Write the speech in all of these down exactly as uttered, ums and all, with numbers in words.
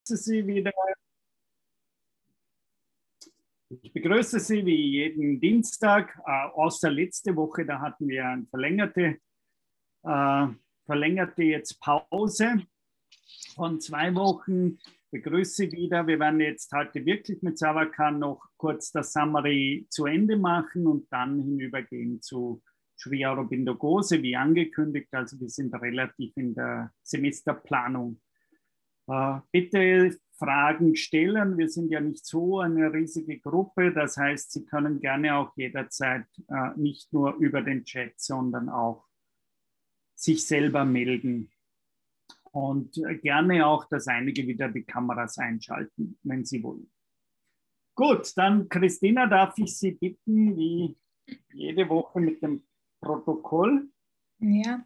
Sie wieder. Ich begrüße Sie wie jeden Dienstag, äh, außer letzte Woche, da hatten wir eine verlängerte, äh, verlängerte jetzt Pause von zwei Wochen. Ich begrüße Sie wieder. Wir werden jetzt heute wirklich mit Savacar noch kurz das Summary zu Ende machen und dann hinübergehen zu Sri Aurobindo Ghose, wie angekündigt. Also wir sind relativ in der Semesterplanung. Äh, bitte Fragen stellen. Wir sind ja nicht so eine riesige Gruppe. Das heißt, Sie können gerne auch jederzeit äh, nicht nur über den Chat, sondern auch sich selber melden. Und äh, gerne auch, dass einige wieder die Kameras einschalten, wenn Sie wollen. Gut, dann Christina, darf ich Sie bitten, wie jede Woche mit dem Protokoll. Ja.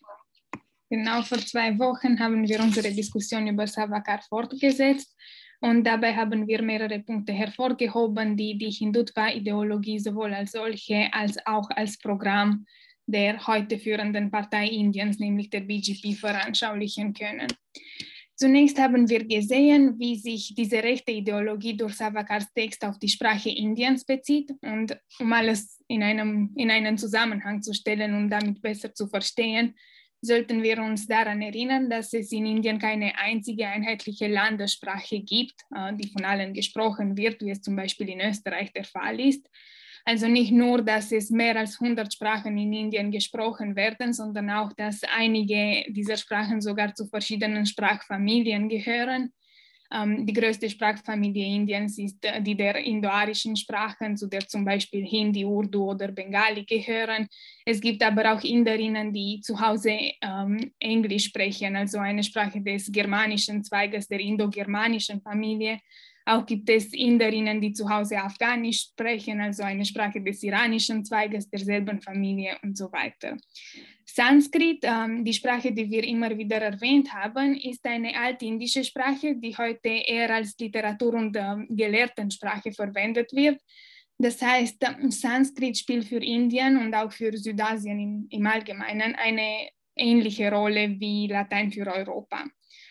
Genau, vor zwei Wochen haben wir unsere Diskussion über Savacar fortgesetzt und dabei haben wir mehrere Punkte hervorgehoben, die die Hindutva-Ideologie sowohl als solche als auch als Programm der heute führenden Partei Indiens, nämlich der B J P, veranschaulichen können. Zunächst haben wir gesehen, wie sich diese rechte Ideologie durch Savacars Text auf die Sprache Indiens bezieht und um alles in, einem, in einen Zusammenhang zu stellen und damit besser zu verstehen, sollten wir uns daran erinnern, dass es in Indien keine einzige einheitliche Landessprache gibt, die von allen gesprochen wird, wie es zum Beispiel in Österreich der Fall ist. Also nicht nur, dass es mehr als hundert Sprachen in Indien gesprochen werden, sondern auch, dass einige dieser Sprachen sogar zu verschiedenen Sprachfamilien gehören. Die größte Sprachfamilie Indiens ist die der indoarischen Sprachen, zu der zum Beispiel Hindi, Urdu oder Bengali gehören. Es gibt aber auch Inderinnen, die zu Hause ähm, Englisch sprechen, also eine Sprache des germanischen Zweiges der indogermanischen Familie. Auch gibt es Inderinnen, die zu Hause Afghanisch sprechen, also eine Sprache des iranischen Zweiges derselben Familie und so weiter. Sanskrit, ähm, die Sprache, die wir immer wieder erwähnt haben, ist eine altindische Sprache, die heute eher als Literatur- und ähm, Gelehrtensprache verwendet wird. Das heißt, Sanskrit spielt für Indien und auch für Südasien im, im Allgemeinen eine ähnliche Rolle wie Latein für Europa.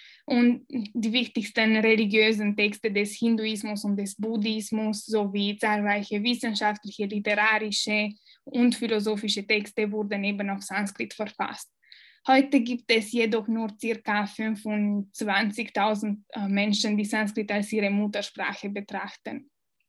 Und die wichtigsten religiösen Texte des Hinduismus und des Buddhismus sowie zahlreiche wissenschaftliche, literarische und philosophische Texte wurden eben auf Sanskrit verfasst. Heute gibt es jedoch nur ca. fünfundzwanzigtausend Menschen, die Sanskrit als ihre Muttersprache betrachten.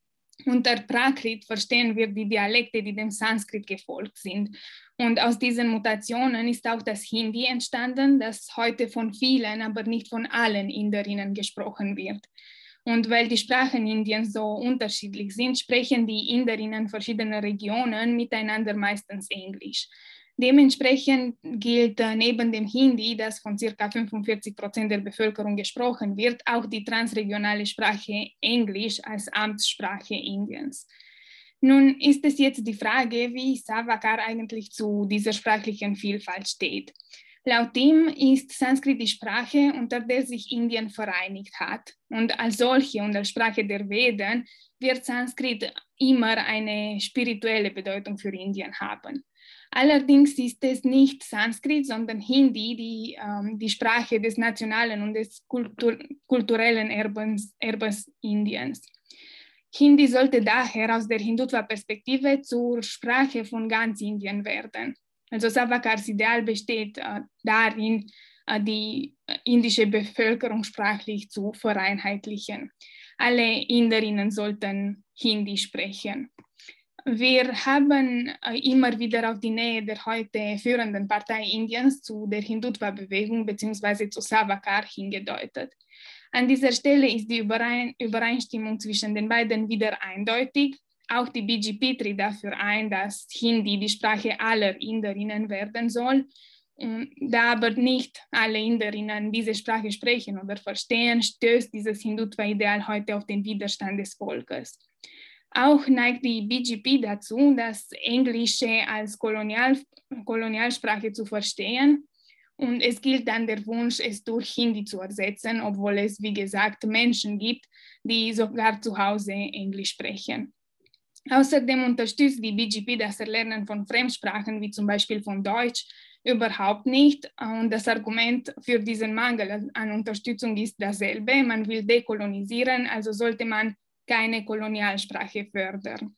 Unter Prakrit verstehen wir die Dialekte, die dem Sanskrit gefolgt sind. Und aus diesen Mutationen ist auch das Hindi entstanden, das heute von vielen, aber nicht von allen Inderinnen gesprochen wird. Und weil die Sprachen Indiens so unterschiedlich sind, sprechen die Inderinnen verschiedener Regionen miteinander meistens Englisch. Dementsprechend gilt äh, neben dem Hindi, das von ca. fünfundvierzig Prozent der Bevölkerung gesprochen wird, auch die transregionale Sprache Englisch als Amtssprache Indiens. Nun ist es jetzt die Frage, wie Savacar eigentlich zu dieser sprachlichen Vielfalt steht. Laut ihm ist Sanskrit die Sprache, unter der sich Indien vereinigt hat. Und als solche und als Sprache der Veden wird Sanskrit immer eine spirituelle Bedeutung für Indien haben. Allerdings ist es nicht Sanskrit, sondern Hindi, die ähm, die Sprache des nationalen und des Kultur kulturellen Erbens, Erbes Indiens. Hindi sollte daher aus der Hindutva-Perspektive zur Sprache von ganz Indien werden. Also Savacars Ideal besteht äh, darin, äh, die indische Bevölkerung sprachlich zu vereinheitlichen. Alle Inderinnen sollten Hindi sprechen. Wir haben äh, immer wieder auf die Nähe der heute führenden Partei Indiens zu der Hindutva-Bewegung bzw. zu Savacar hingedeutet. An dieser Stelle ist die Überein Übereinstimmung zwischen den beiden wieder eindeutig. Auch die B J P tritt dafür ein, dass Hindi die Sprache aller Inderinnen werden soll. Da aber nicht alle Inderinnen diese Sprache sprechen oder verstehen, stößt dieses Hindutva-Ideal heute auf den Widerstand des Volkes. Auch neigt die B J P dazu, das Englische als Kolonial Kolonialsprache zu verstehen. Und es gilt dann der Wunsch, es durch Hindi zu ersetzen, obwohl es, wie gesagt, Menschen gibt, die sogar zu Hause Englisch sprechen. Außerdem unterstützt die B J P das Erlernen von Fremdsprachen, wie zum Beispiel von Deutsch, Überhaupt nicht. Und das Argument für diesen Mangel an Unterstützung ist dasselbe. Man will dekolonisieren, also sollte man keine Kolonialsprache fördern.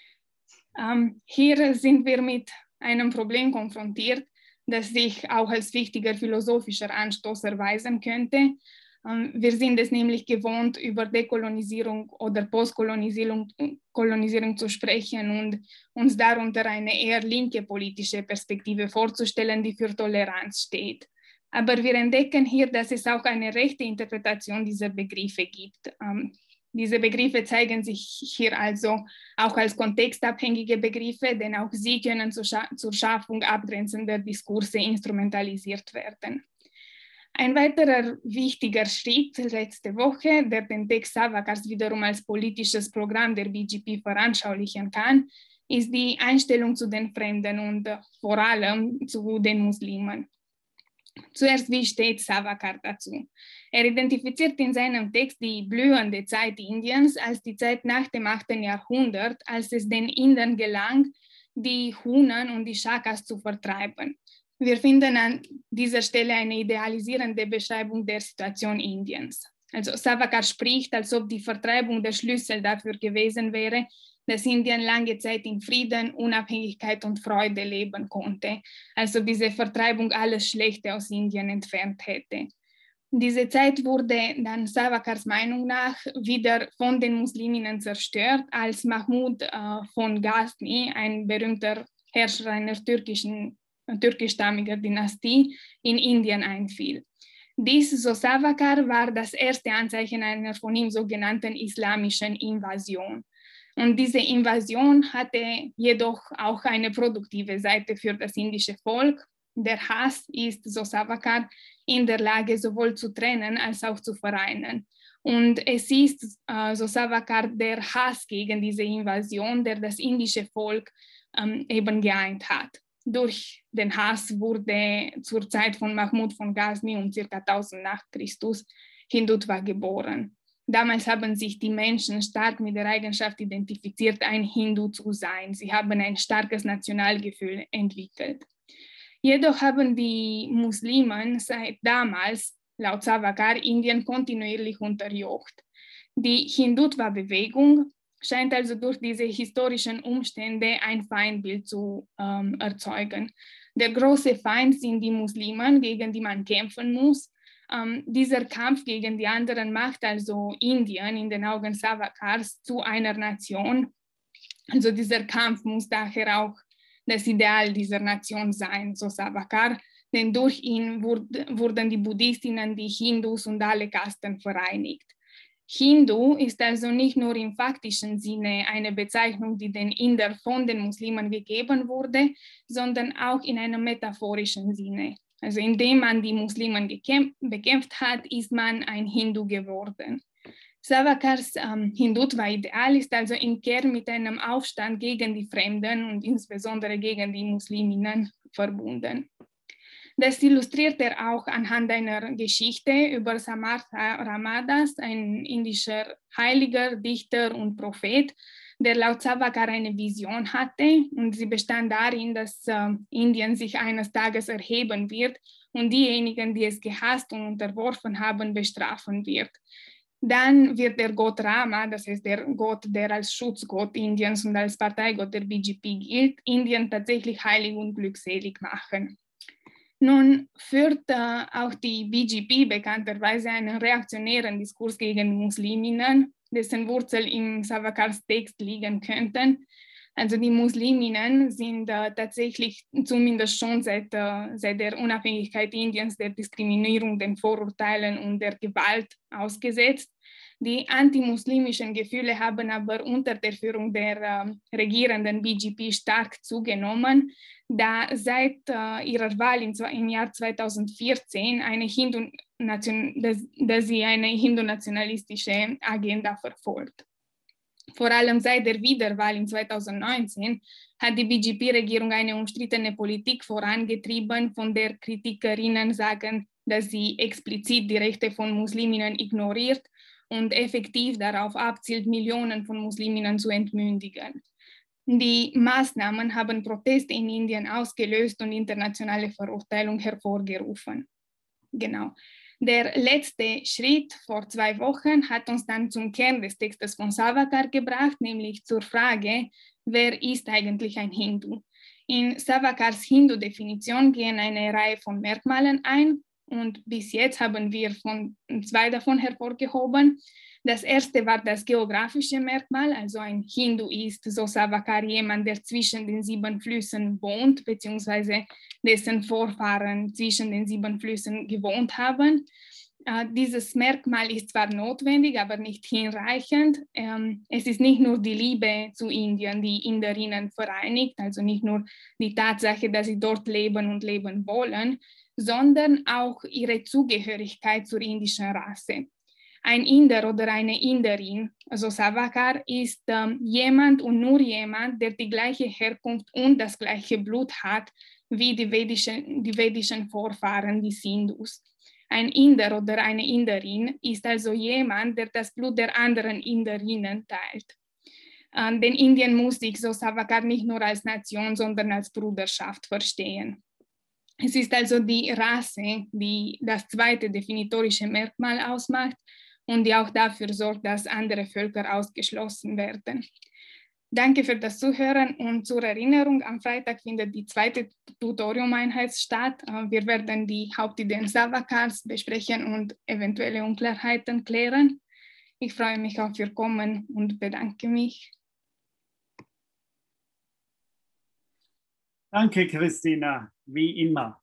Ähm, hier sind wir mit einem Problem konfrontiert, das sich auch als wichtiger philosophischer Anstoß erweisen könnte. Ähm, wir sind es nämlich gewohnt, über Dekolonisierung oder Postkolonisierung Kolonisierung zu sprechen und uns darunter eine eher linke politische Perspektive vorzustellen, die für Toleranz steht. Aber wir entdecken hier, dass es auch eine rechte Interpretation dieser Begriffe gibt. Ähm, Diese Begriffe zeigen sich hier also auch als kontextabhängige Begriffe, denn auch sie können zur, Scha zur Schaffung abgrenzender Diskurse instrumentalisiert werden. Ein weiterer wichtiger Schritt letzte Woche, der den Text Savakars wiederum als politisches Programm der B G P veranschaulichen kann, ist die Einstellung zu den Fremden und vor allem zu den Muslimen. Zuerst, wie steht Savakar dazu? Er identifiziert in seinem Text die blühende Zeit Indiens als die Zeit nach dem achten Jahrhundert, als es den Indern gelang, die Hunnen und die Shakas zu vertreiben. Wir finden an dieser Stelle eine idealisierende Beschreibung der Situation Indiens. Also Savakar spricht, als ob die Vertreibung der Schlüssel dafür gewesen wäre, dass Indien lange Zeit in Frieden, Unabhängigkeit und Freude leben konnte, als ob diese Vertreibung alles Schlechte aus Indien entfernt hätte. Diese Zeit wurde dann Savakars Meinung nach wieder von den Musliminnen zerstört, als Mahmud äh, von Ghazni, ein berühmter Herrscher einer türkischen, türkischstammiger Dynastie, in Indien einfiel. Dies, so Savakar, war das erste Anzeichen einer von ihm sogenannten islamischen Invasion. Und diese Invasion hatte jedoch auch eine produktive Seite für das indische Volk. Der Hass ist, so Savakar, in der Lage, sowohl zu trennen als auch zu vereinen. Und es ist, äh, so Savakar, der Hass gegen diese Invasion, der das indische Volk ähm, eben geeint hat. Durch den Hass wurde zur Zeit von Mahmud von Ghazni um ca. tausend nach Christus Hindutva geboren. Damals haben sich die Menschen stark mit der Eigenschaft identifiziert, ein Hindu zu sein. Sie haben ein starkes Nationalgefühl entwickelt. Jedoch haben die Muslimen seit damals, laut Savakar, Indien kontinuierlich unterjocht. Die Hindutva-Bewegung scheint also durch diese historischen Umstände ein Feindbild zu ähm, erzeugen. Der große Feind sind die Muslimen, gegen die man kämpfen muss. Ähm, dieser Kampf gegen die anderen macht also Indien in den Augen Savakars zu einer Nation. Also dieser Kampf muss daher auch das Ideal dieser Nation sein, so Savakar, denn durch ihn wurde, wurden die Buddhistinnen, die Hindus und alle Kasten vereinigt. Hindu ist also nicht nur im faktischen Sinne eine Bezeichnung, die den Indern von den Muslimen gegeben wurde, sondern auch in einem metaphorischen Sinne. Also indem man die Muslimen bekämpft hat, ist man ein Hindu geworden. Savakars ähm, Hindutva-Ideal ist also im Kern mit einem Aufstand gegen die Fremden und insbesondere gegen die Musliminnen verbunden. Das illustriert er auch anhand einer Geschichte über Samartha Ramadas, ein indischer Heiliger, Dichter und Prophet, der laut Savakar eine Vision hatte, und sie bestand darin, dass äh, Indien sich eines Tages erheben wird und diejenigen, die es gehasst und unterworfen haben, bestrafen wird. Dann wird der Gott Rama, das heißt der Gott, der als Schutzgott Indiens und als Parteigott der B G P gilt, Indien tatsächlich heilig und glückselig machen. Nun führt äh, auch die B G P bekannterweise einen reaktionären Diskurs gegen Musliminnen, dessen Wurzel im Savakars Text liegen könnten. Also die Musliminnen sind äh, tatsächlich zumindest schon seit, äh, seit der Unabhängigkeit Indiens der Diskriminierung, den Vorurteilen und der Gewalt ausgesetzt. Die antimuslimischen Gefühle haben aber unter der Führung der äh, regierenden B G P stark zugenommen, da seit äh, ihrer Wahl im, im Jahr zweitausendvierzehn eine Hindu dass, dass sie eine hindu-nationalistische Agenda verfolgt. Vor allem seit der Wiederwahl in zweitausendneunzehn hat die B G P-Regierung eine umstrittene Politik vorangetrieben, von der Kritikerinnen sagen, dass sie explizit die Rechte von Musliminnen ignoriert und effektiv darauf abzielt, Millionen von Musliminnen zu entmündigen. Die Maßnahmen haben Proteste in Indien ausgelöst und internationale Verurteilung hervorgerufen. Genau. Der letzte Schritt vor zwei Wochen hat uns dann zum Kern des Textes von Savarkar gebracht, nämlich zur Frage, wer ist eigentlich ein Hindu? In Savarkars Hindu-Definition gehen eine Reihe von Merkmalen ein und bis jetzt haben wir von, zwei davon hervorgehoben. Das erste war das geografische Merkmal, also ein Hindu ist, so Savarkar, jemand, der zwischen den sieben Flüssen wohnt, beziehungsweise dessen Vorfahren zwischen den sieben Flüssen gewohnt haben. Äh, dieses Merkmal ist zwar notwendig, aber nicht hinreichend. Ähm, es ist nicht nur die Liebe zu Indien, die Inderinnen vereinigt, also nicht nur die Tatsache, dass sie dort leben und leben wollen, sondern auch ihre Zugehörigkeit zur indischen Rasse. Ein Inder oder eine Inderin, also Savarkar, ist ähm, jemand und nur jemand, der die gleiche Herkunft und das gleiche Blut hat wie die vedischen, die vedischen Vorfahren, die Hindus. Ein Inder oder eine Inderin ist also jemand, der das Blut der anderen Inderinnen teilt. Ähm, denn Indien muss sich, so Savarkar, nicht nur als Nation, sondern als Bruderschaft verstehen. Es ist also die Rasse, die das zweite definitorische Merkmal ausmacht und die auch dafür sorgt, dass andere Völker ausgeschlossen werden. Danke für das Zuhören und zur Erinnerung, am Freitag findet die zweite Tutorium-Einheit statt. Wir werden die Hauptideen Savarkars besprechen und eventuelle Unklarheiten klären. Ich freue mich auf Ihr Kommen und bedanke mich. Danke, Christina, wie immer.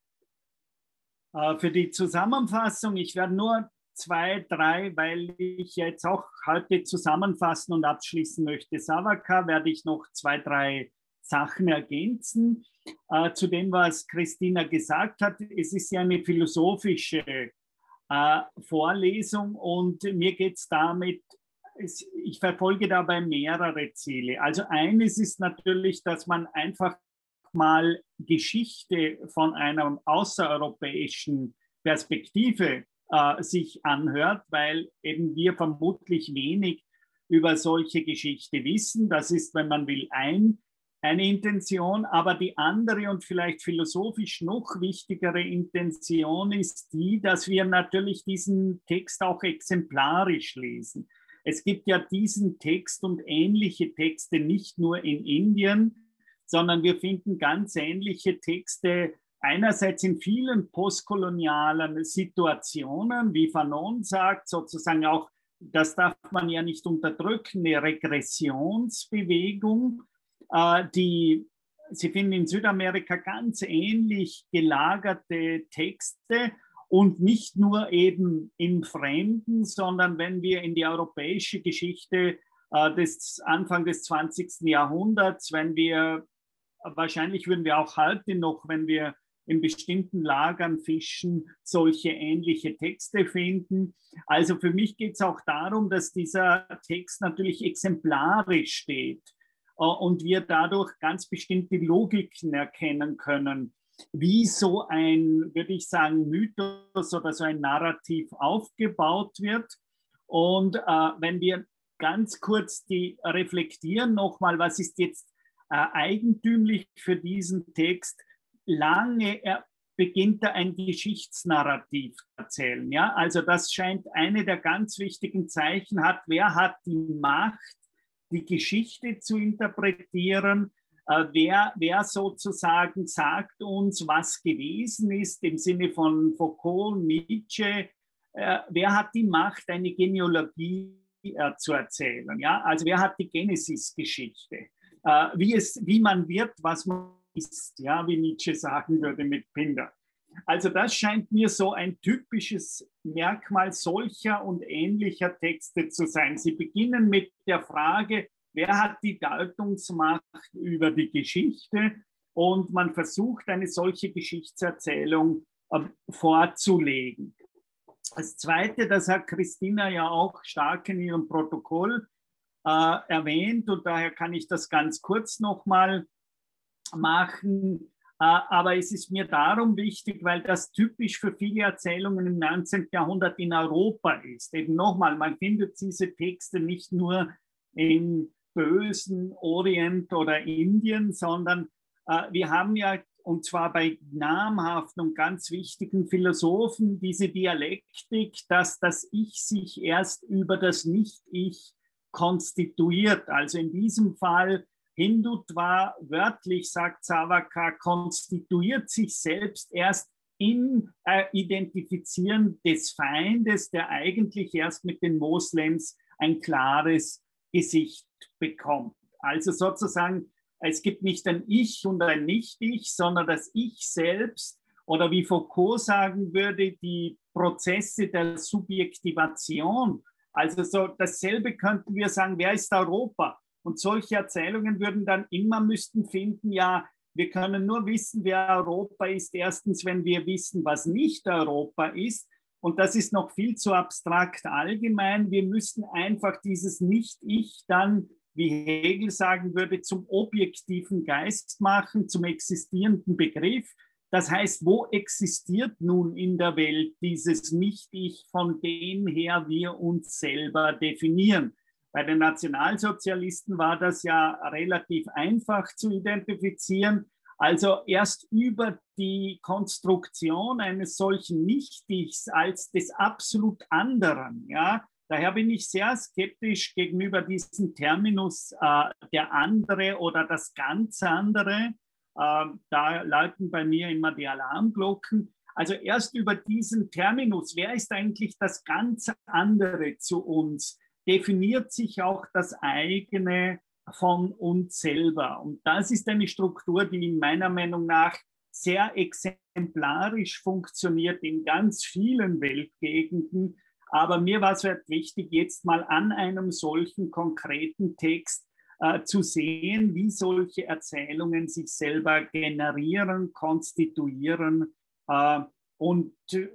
Äh, für die Zusammenfassung, ich werde nur zwei, drei, weil ich jetzt auch heute zusammenfassen und abschließen möchte. Savarkar werde ich noch zwei, drei Sachen ergänzen. Äh, zu dem, was Christina gesagt hat, es ist ja eine philosophische äh, Vorlesung und mir geht es damit, es, ich verfolge dabei mehrere Ziele. Also eines ist natürlich, dass man einfach mal Geschichte von einer außereuropäischen Perspektive äh, sich anhört, weil eben wir vermutlich wenig über solche Geschichte wissen. Das ist, wenn man will, ein, eine Intention, aber die andere und vielleicht philosophisch noch wichtigere Intention ist die, dass wir natürlich diesen Text auch exemplarisch lesen. Es gibt ja diesen Text und ähnliche Texte nicht nur in Indien, sondern wir finden ganz ähnliche Texte einerseits in vielen postkolonialen Situationen, wie Fanon sagt, sozusagen auch, das darf man ja nicht unterdrücken, eine Regressionsbewegung, äh, die, Sie finden in Südamerika ganz ähnlich gelagerte Texte und nicht nur eben im Fremden, sondern wenn wir in die europäische Geschichte äh, des Anfang des zwanzigsten Jahrhunderts, wenn wir wahrscheinlich würden wir auch heute noch, wenn wir in bestimmten Lagern fischen, solche ähnliche Texte finden. Also für mich geht es auch darum, dass dieser Text natürlich exemplarisch steht und wir dadurch ganz bestimmte Logiken erkennen können, wie so ein, würde ich sagen, Mythos oder so ein Narrativ aufgebaut wird. Und äh, wenn wir ganz kurz die reflektieren nochmal, was ist jetzt Äh, eigentümlich für diesen Text, lange er, beginnt er ein Geschichtsnarrativ zu erzählen. Ja? Also das scheint eine der ganz wichtigen Zeichen hat, wer hat die Macht, die Geschichte zu interpretieren, äh, wer, wer sozusagen sagt uns, was gewesen ist, im Sinne von Foucault, Nietzsche, äh, wer hat die Macht, eine Genealogie äh, zu erzählen. Ja? Also wer hat die Genesis-Geschichte? Uh, wie, es, wie man wird, was man ist, ja, wie Nietzsche sagen würde mit Pindar. Also das scheint mir so ein typisches Merkmal solcher und ähnlicher Texte zu sein. Sie beginnen mit der Frage, wer hat die Deutungsmacht über die Geschichte, und man versucht, eine solche Geschichtserzählung äh, vorzulegen. Das Zweite, das hat Christina ja auch stark in ihrem Protokoll Äh, erwähnt, und daher kann ich das ganz kurz nochmal machen. Äh, aber es ist mir darum wichtig, weil das typisch für viele Erzählungen im neunzehnten Jahrhundert in Europa ist. Eben nochmal, man findet diese Texte nicht nur in bösen Orient oder Indien, sondern äh, wir haben ja, und zwar bei namhaften und ganz wichtigen Philosophen, diese Dialektik, dass das Ich sich erst über das Nicht-Ich konstituiert. Also in diesem Fall Hindutva, wörtlich sagt Savarkar, konstituiert sich selbst erst im äh, Identifizieren des Feindes, der eigentlich erst mit den Moslems ein klares Gesicht bekommt. Also sozusagen, es gibt nicht ein Ich und ein Nicht-Ich, sondern das Ich selbst, oder wie Foucault sagen würde, die Prozesse der Subjektivation. Also so dasselbe könnten wir sagen, wer ist Europa? Und solche Erzählungen würden dann immer müssten finden, ja, wir können nur wissen, wer Europa ist, erstens, wenn wir wissen, was nicht Europa ist. Und das ist noch viel zu abstrakt allgemein. Wir müssen einfach dieses Nicht-Ich dann, wie Hegel sagen würde, zum objektiven Geist machen, zum existierenden Begriff. Das heißt, wo existiert nun in der Welt dieses Nicht-Ich, von dem her wir uns selber definieren? Bei den Nationalsozialisten war das ja relativ einfach zu identifizieren. Also erst über die Konstruktion eines solchen Nicht-Ichs als des absolut anderen. Ja? Daher bin ich sehr skeptisch gegenüber diesem Terminus äh, der andere oder das ganz andere. Äh, da läuten bei mir immer die Alarmglocken. Also erst über diesen Terminus, wer ist eigentlich das ganz andere zu uns, definiert sich auch das eigene von uns selber. Und das ist eine Struktur, die meiner Meinung nach sehr exemplarisch funktioniert in ganz vielen Weltgegenden. Aber mir war es halt wichtig, jetzt mal an einem solchen konkreten Text äh, zu sehen, wie solche Erzählungen sich selber generieren, konstituieren, äh, und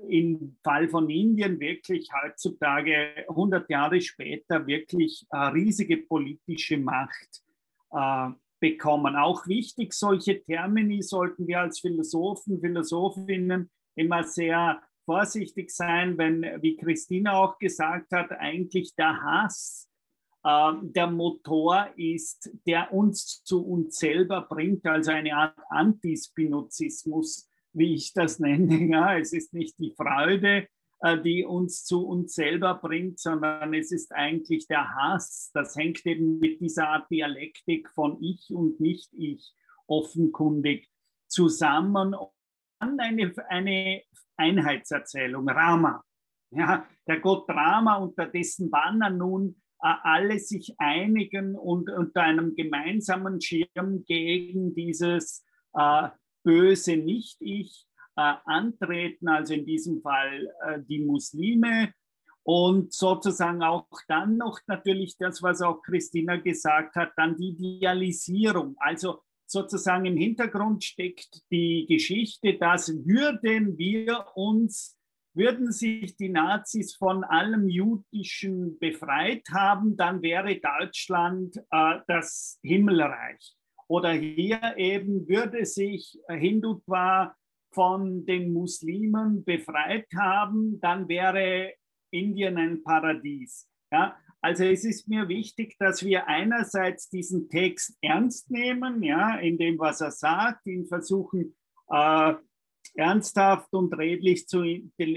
im Fall von Indien wirklich heutzutage, hundert Jahre später, wirklich äh, riesige politische Macht äh, bekommen. Auch wichtig, solche Termini sollten wir als Philosophen, Philosophinnen immer sehr vorsichtig sein, wenn, wie Christina auch gesagt hat, eigentlich der Hass äh, der Motor ist, der uns zu uns selber bringt, also eine Art Antispinozismus, wie ich das nenne. Ja, es ist nicht die Freude, äh, die uns zu uns selber bringt, sondern es ist eigentlich der Hass. Das hängt eben mit dieser Art Dialektik von Ich und Nicht-Ich offenkundig zusammen. Und dann eine, eine Einheitserzählung, Rama. Ja, der Gott Rama, unter dessen Banner nun äh, alle sich einigen und unter einem gemeinsamen Schirm gegen dieses äh, böse Nicht-Ich äh, antreten, also in diesem Fall äh, die Muslime, und sozusagen auch dann noch natürlich das, was auch Christina gesagt hat, dann die Idealisierung. Also sozusagen im Hintergrund steckt die Geschichte, dass würden wir uns, würden sich die Nazis von allem Jüdischen befreit haben, dann wäre Deutschland äh, das Himmelreich. Oder hier eben würde sich Hindutva von den Muslimen befreit haben, dann wäre Indien ein Paradies. Ja? Also es ist mir wichtig, dass wir einerseits diesen Text ernst nehmen, ja, in dem, was er sagt, ihn versuchen, äh, ernsthaft und redlich zu,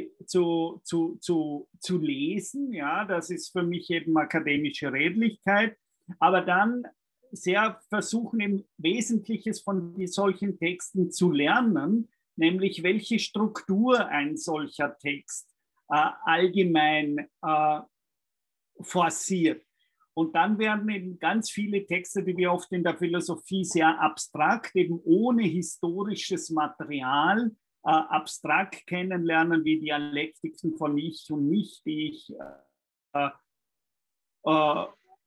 zu, zu, zu, zu lesen. Ja? Das ist für mich eben akademische Redlichkeit. Aber dann sehr versuchen, im Wesentliches von solchen Texten zu lernen, nämlich welche Struktur ein solcher Text äh, allgemein äh, forciert. Und dann werden eben ganz viele Texte, die wir oft in der Philosophie sehr abstrakt, eben ohne historisches Material, äh, abstrakt kennenlernen, wie Dialektiken von Ich und Nicht-Ich, äh, äh,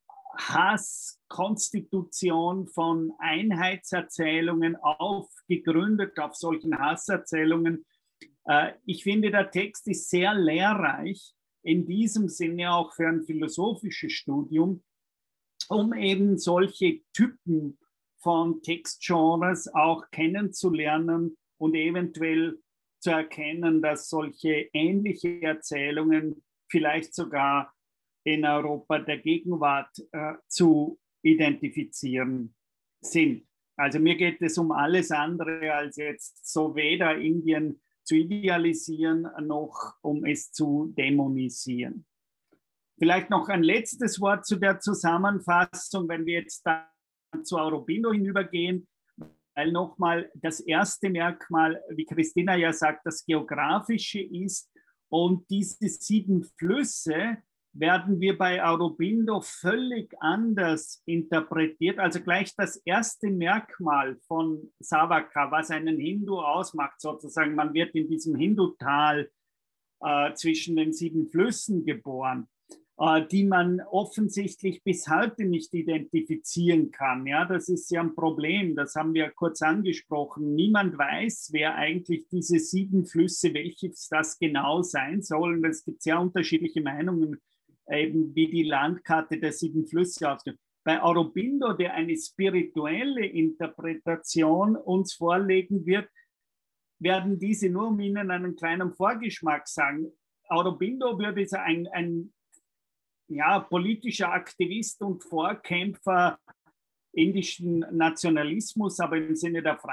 Hass, Konstitution von Einheitserzählungen aufgegründet auf solchen Hasserzählungen. Äh, ich finde, der Text ist sehr lehrreich, in diesem Sinne auch für ein philosophisches Studium, um eben solche Typen von Textgenres auch kennenzulernen und eventuell zu erkennen, dass solche ähnliche Erzählungen vielleicht sogar in Europa der Gegenwart äh, zu identifizieren sind. Also mir geht es um alles andere als jetzt so weder Indien zu idealisieren, noch um es zu dämonisieren. Vielleicht noch ein letztes Wort zu der Zusammenfassung, wenn wir jetzt dann zu Aurobindo hinübergehen, weil nochmal das erste Merkmal, wie Christina ja sagt, das Geografische ist, und diese sieben Flüsse werden wir bei Aurobindo völlig anders interpretiert. Also gleich das erste Merkmal von Savaka, was einen Hindu ausmacht, sozusagen, man wird in diesem Hindu-Tal äh, zwischen den sieben Flüssen geboren, äh, die man offensichtlich bis heute nicht identifizieren kann. Ja, das ist ja ein Problem, das haben wir kurz angesprochen. Niemand weiß, wer eigentlich diese sieben Flüsse, welches das genau sein sollen. Es gibt sehr unterschiedliche Meinungen, eben wie die Landkarte der sieben Flüsse aussieht. Bei Aurobindo, der eine spirituelle Interpretation uns vorlegen wird, werden diese, nur um Ihnen einen kleinen Vorgeschmack sagen, Aurobindo würde ein, ein ja, politischer Aktivist und Vorkämpfer indischen Nationalismus, aber im Sinne der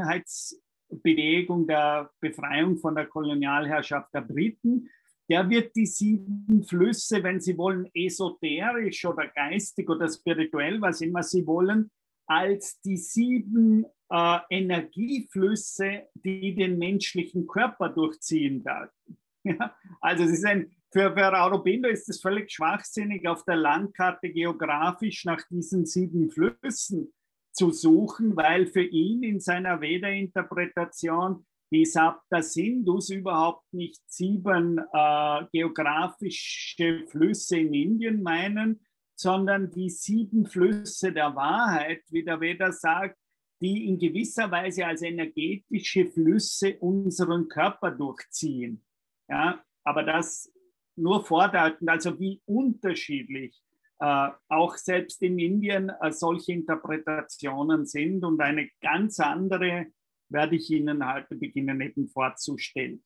Freiheitsbewegung, der Befreiung von der Kolonialherrschaft der Briten, der wird die sieben Flüsse, wenn Sie wollen, esoterisch oder geistig oder spirituell, was immer Sie wollen, als die sieben äh, Energieflüsse, die den menschlichen Körper durchziehen werden. Ja, also es ist ein, für, für Aurobindo ist es völlig schwachsinnig, auf der Landkarte geografisch nach diesen sieben Flüssen zu suchen, weil für ihn in seiner Veda-Interpretation die Saptasindhus überhaupt nicht sieben äh, geografische Flüsse in Indien meinen, sondern die sieben Flüsse der Wahrheit, wie der Veda sagt, die in gewisser Weise als energetische Flüsse unseren Körper durchziehen. Ja, aber das nur vordeutend, also wie unterschiedlich äh, auch selbst in Indien äh, solche Interpretationen sind, und eine ganz andere werde ich Ihnen heute beginnen eben vorzustellen.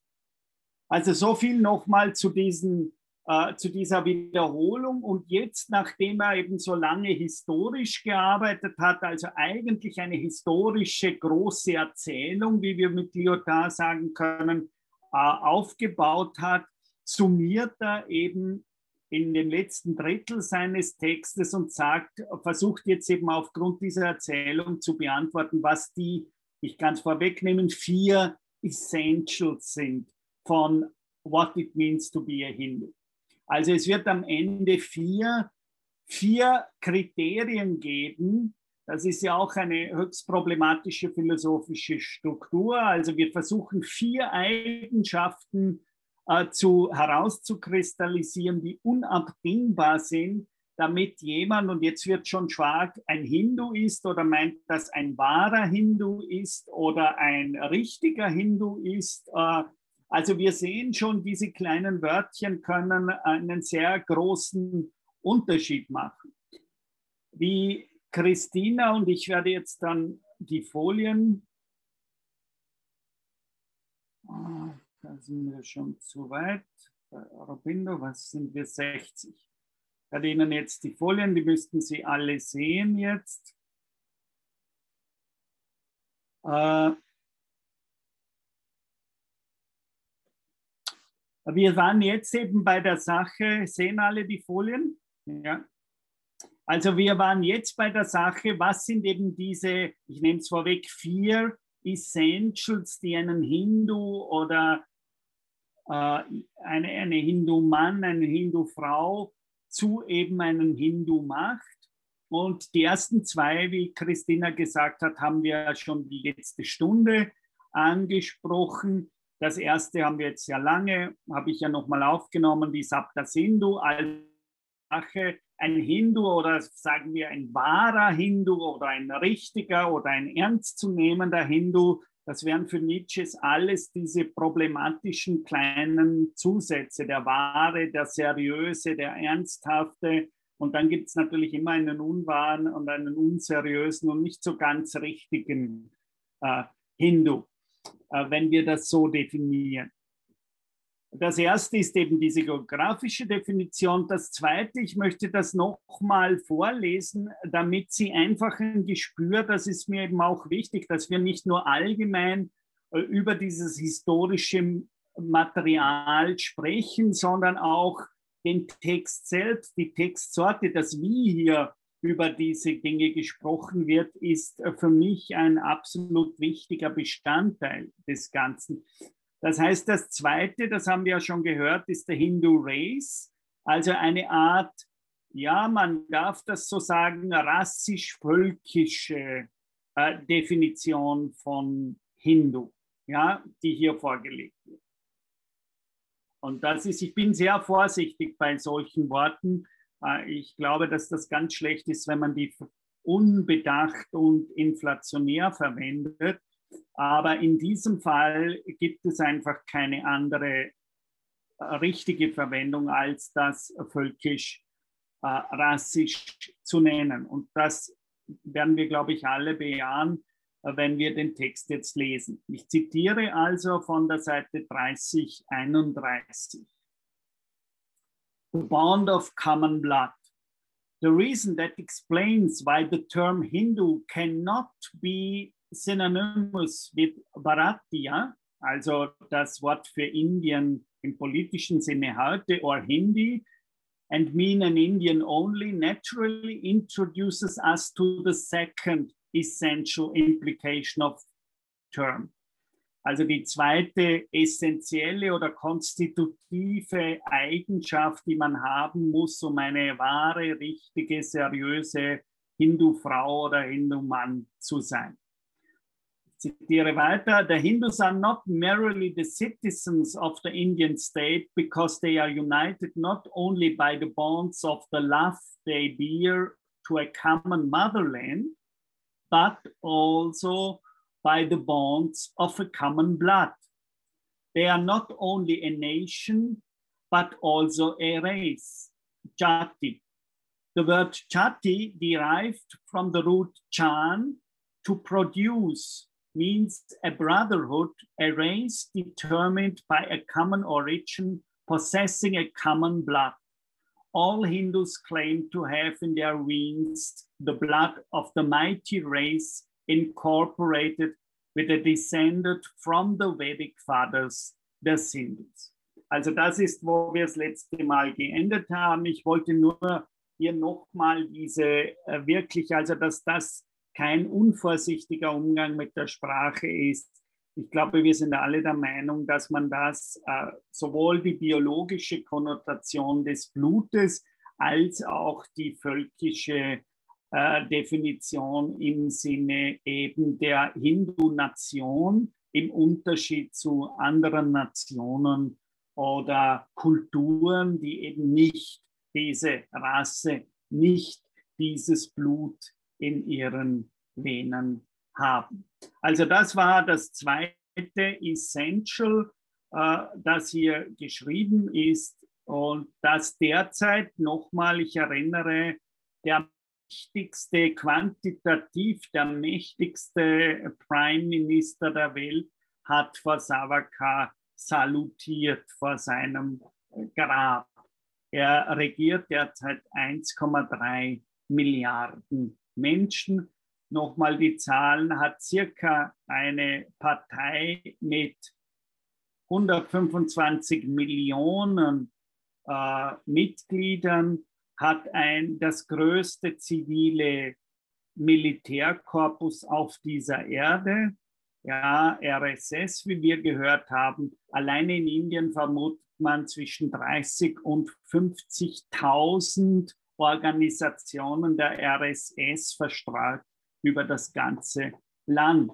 Also so viel nochmal zu, diesen, äh, zu dieser Wiederholung, und jetzt, nachdem er eben so lange historisch gearbeitet hat, also eigentlich eine historische große Erzählung, wie wir mit Lyotard sagen können, äh, aufgebaut hat, summiert er eben in den letzten Drittel seines Textes und sagt, versucht jetzt eben aufgrund dieser Erzählung zu beantworten, was die, ich kann es vorwegnehmen, vier Essentials sind von What it means to be a Hindu. Also es wird am Ende vier, vier Kriterien geben. Das ist ja auch eine höchst problematische philosophische Struktur. Also wir versuchen vier Eigenschaften äh, zu, herauszukristallisieren, die unabdingbar sind, damit jemand, und jetzt wird schon schwach, ein Hindu ist oder meint, dass ein wahrer Hindu ist oder ein richtiger Hindu ist. Äh, also wir sehen schon, diese kleinen Wörtchen können einen sehr großen Unterschied machen. Wie Christina, und ich werde jetzt dann die Folien, oh, da sind wir schon zu weit, bei Aurobindo, was sind wir, sechzig. Ich werde Ihnen jetzt die Folien, die müssten Sie alle sehen jetzt. Äh, wir waren jetzt eben bei der Sache, sehen alle die Folien? Ja. Also wir waren jetzt bei der Sache, was sind eben diese, ich nehme es vorweg, vier Essentials, die einen Hindu oder äh, eine, eine Hindu-Mann, eine Hindu-Frau zu eben einem Hindu macht. Und die ersten zwei, wie Christina gesagt hat, haben wir schon die letzte Stunde angesprochen. Das erste haben wir jetzt sehr lange, habe ich ja nochmal aufgenommen, die Saptasindhu als Sache. Ein Hindu oder sagen wir ein wahrer Hindu oder ein richtiger oder ein ernstzunehmender Hindu, das wären für Nietzsche alles diese problematischen kleinen Zusätze, der wahre, der seriöse, der ernsthafte. Und dann gibt es natürlich immer einen unwahren und einen unseriösen und nicht so ganz richtigen äh, Hindu, äh, wenn wir das so definieren. Das erste ist eben diese geografische Definition. Das zweite, ich möchte das nochmal vorlesen, damit Sie einfach ein Gespür, das ist mir eben auch wichtig, dass wir nicht nur allgemein über dieses historische Material sprechen, sondern auch den Text selbst, die Textsorte, das wie hier über diese Dinge gesprochen wird, ist für mich ein absolut wichtiger Bestandteil des Ganzen. Das heißt, das Zweite, das haben wir ja schon gehört, ist der Hindu Race, also eine Art, ja, man darf das so sagen, rassisch-völkische äh, Definition von Hindu, ja, die hier vorgelegt wird. Und das ist, ich bin sehr vorsichtig bei solchen Worten. Ich glaube, dass das ganz schlecht ist, wenn man die unbedacht und inflationär verwendet. Aber in diesem Fall gibt es einfach keine andere richtige Verwendung, als das völkisch, äh, rassisch zu nennen. Und das werden wir, glaube ich, alle bejahen, wenn wir den Text jetzt lesen. Ich zitiere also von der Seite dreißig einunddreißig. The bond of common blood. The reason that explains why the term Hindu cannot be synonymous with Bharatiya, also das Wort für Indien im politischen Sinne heute, or Hindi, and mean an Indian only, naturally introduces us to the second essential implication of term. Also die zweite essentielle oder konstitutive Eigenschaft, die man haben muss, um eine wahre, richtige, seriöse Hindu-Frau oder Hindu-Mann zu sein. Ich zitiere weiter. The Hindus are not merely the citizens of the Indian state because they are united not only by the bonds of the love they bear to a common motherland, but also by the bonds of a common blood. They are not only a nation, but also a race, Jati. The word Jati, derived from the root Chan, to produce, means a brotherhood, a race determined by a common origin, possessing a common blood. All Hindus claim to have in their veins the blood of the mighty race incorporated with a descendant from the Vedic fathers des Hindus. Also das ist, wo wir das letzte Mal geendet haben. Ich wollte nur hier nochmal diese äh, wirklich, also dass das kein unvorsichtiger Umgang mit der Sprache ist. Ich glaube, wir sind alle der Meinung, dass man das äh, sowohl die biologische Konnotation des Blutes als auch die völkische äh, Definition im Sinne eben der Hindu-Nation im Unterschied zu anderen Nationen oder Kulturen, die eben nicht diese Rasse, nicht dieses Blut in ihren Venen haben. Also das war das zweite Essential, äh, das hier geschrieben ist und das derzeit nochmal, ich erinnere, der mächtigste, quantitativ der mächtigste Prime Minister der Welt hat vor Savarkar salutiert vor seinem Grab. Er regiert derzeit eins Komma drei Milliarden Menschen. Nochmal die Zahlen, hat circa eine Partei mit hundertfünfundzwanzig Millionen äh, Mitgliedern, hat ein, das größte zivile Militärkorpus auf dieser Erde. Ja, R S S, wie wir gehört haben. Alleine in Indien vermutet man zwischen dreißig und fünfzigtausend Organisationen der R S S verstrahlt über das ganze Land.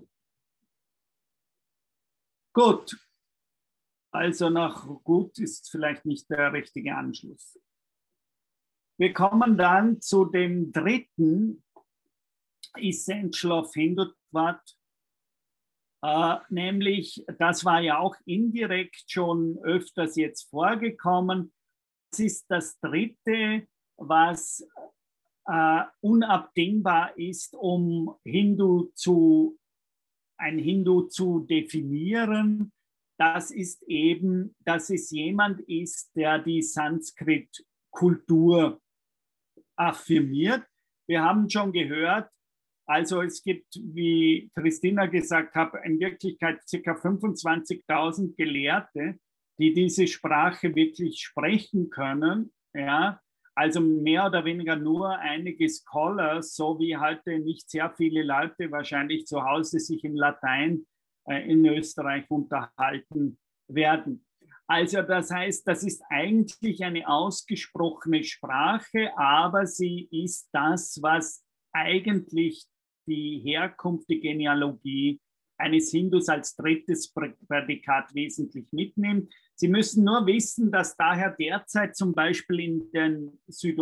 Gut, also nach gut ist vielleicht nicht der richtige Anschluss. Wir kommen dann zu dem dritten Essential of Hindutvat, äh, nämlich, das war ja auch indirekt schon öfters jetzt vorgekommen, das ist das dritte, was äh, unabdingbar ist, um Hindu zu, ein Hindu zu definieren. das ist eben, dass es jemand ist, der die Sanskrit-Kultur affirmiert. Wir haben schon gehört, also es gibt, wie Christina gesagt hat, in Wirklichkeit ca. fünfundzwanzigtausend Gelehrte, die diese Sprache wirklich sprechen können. Ja? Also mehr oder weniger nur einige Scholars, so wie heute nicht sehr viele Leute wahrscheinlich zu Hause sich in Latein äh, in Österreich unterhalten werden. Also das heißt, das ist eigentlich eine ausgesprochene Sprache, aber sie ist das, was eigentlich die Herkunft, die Genealogie eines Hindus als drittes Prädikat wesentlich mitnimmt. Sie müssen nur wissen, dass daher derzeit zum Beispiel in den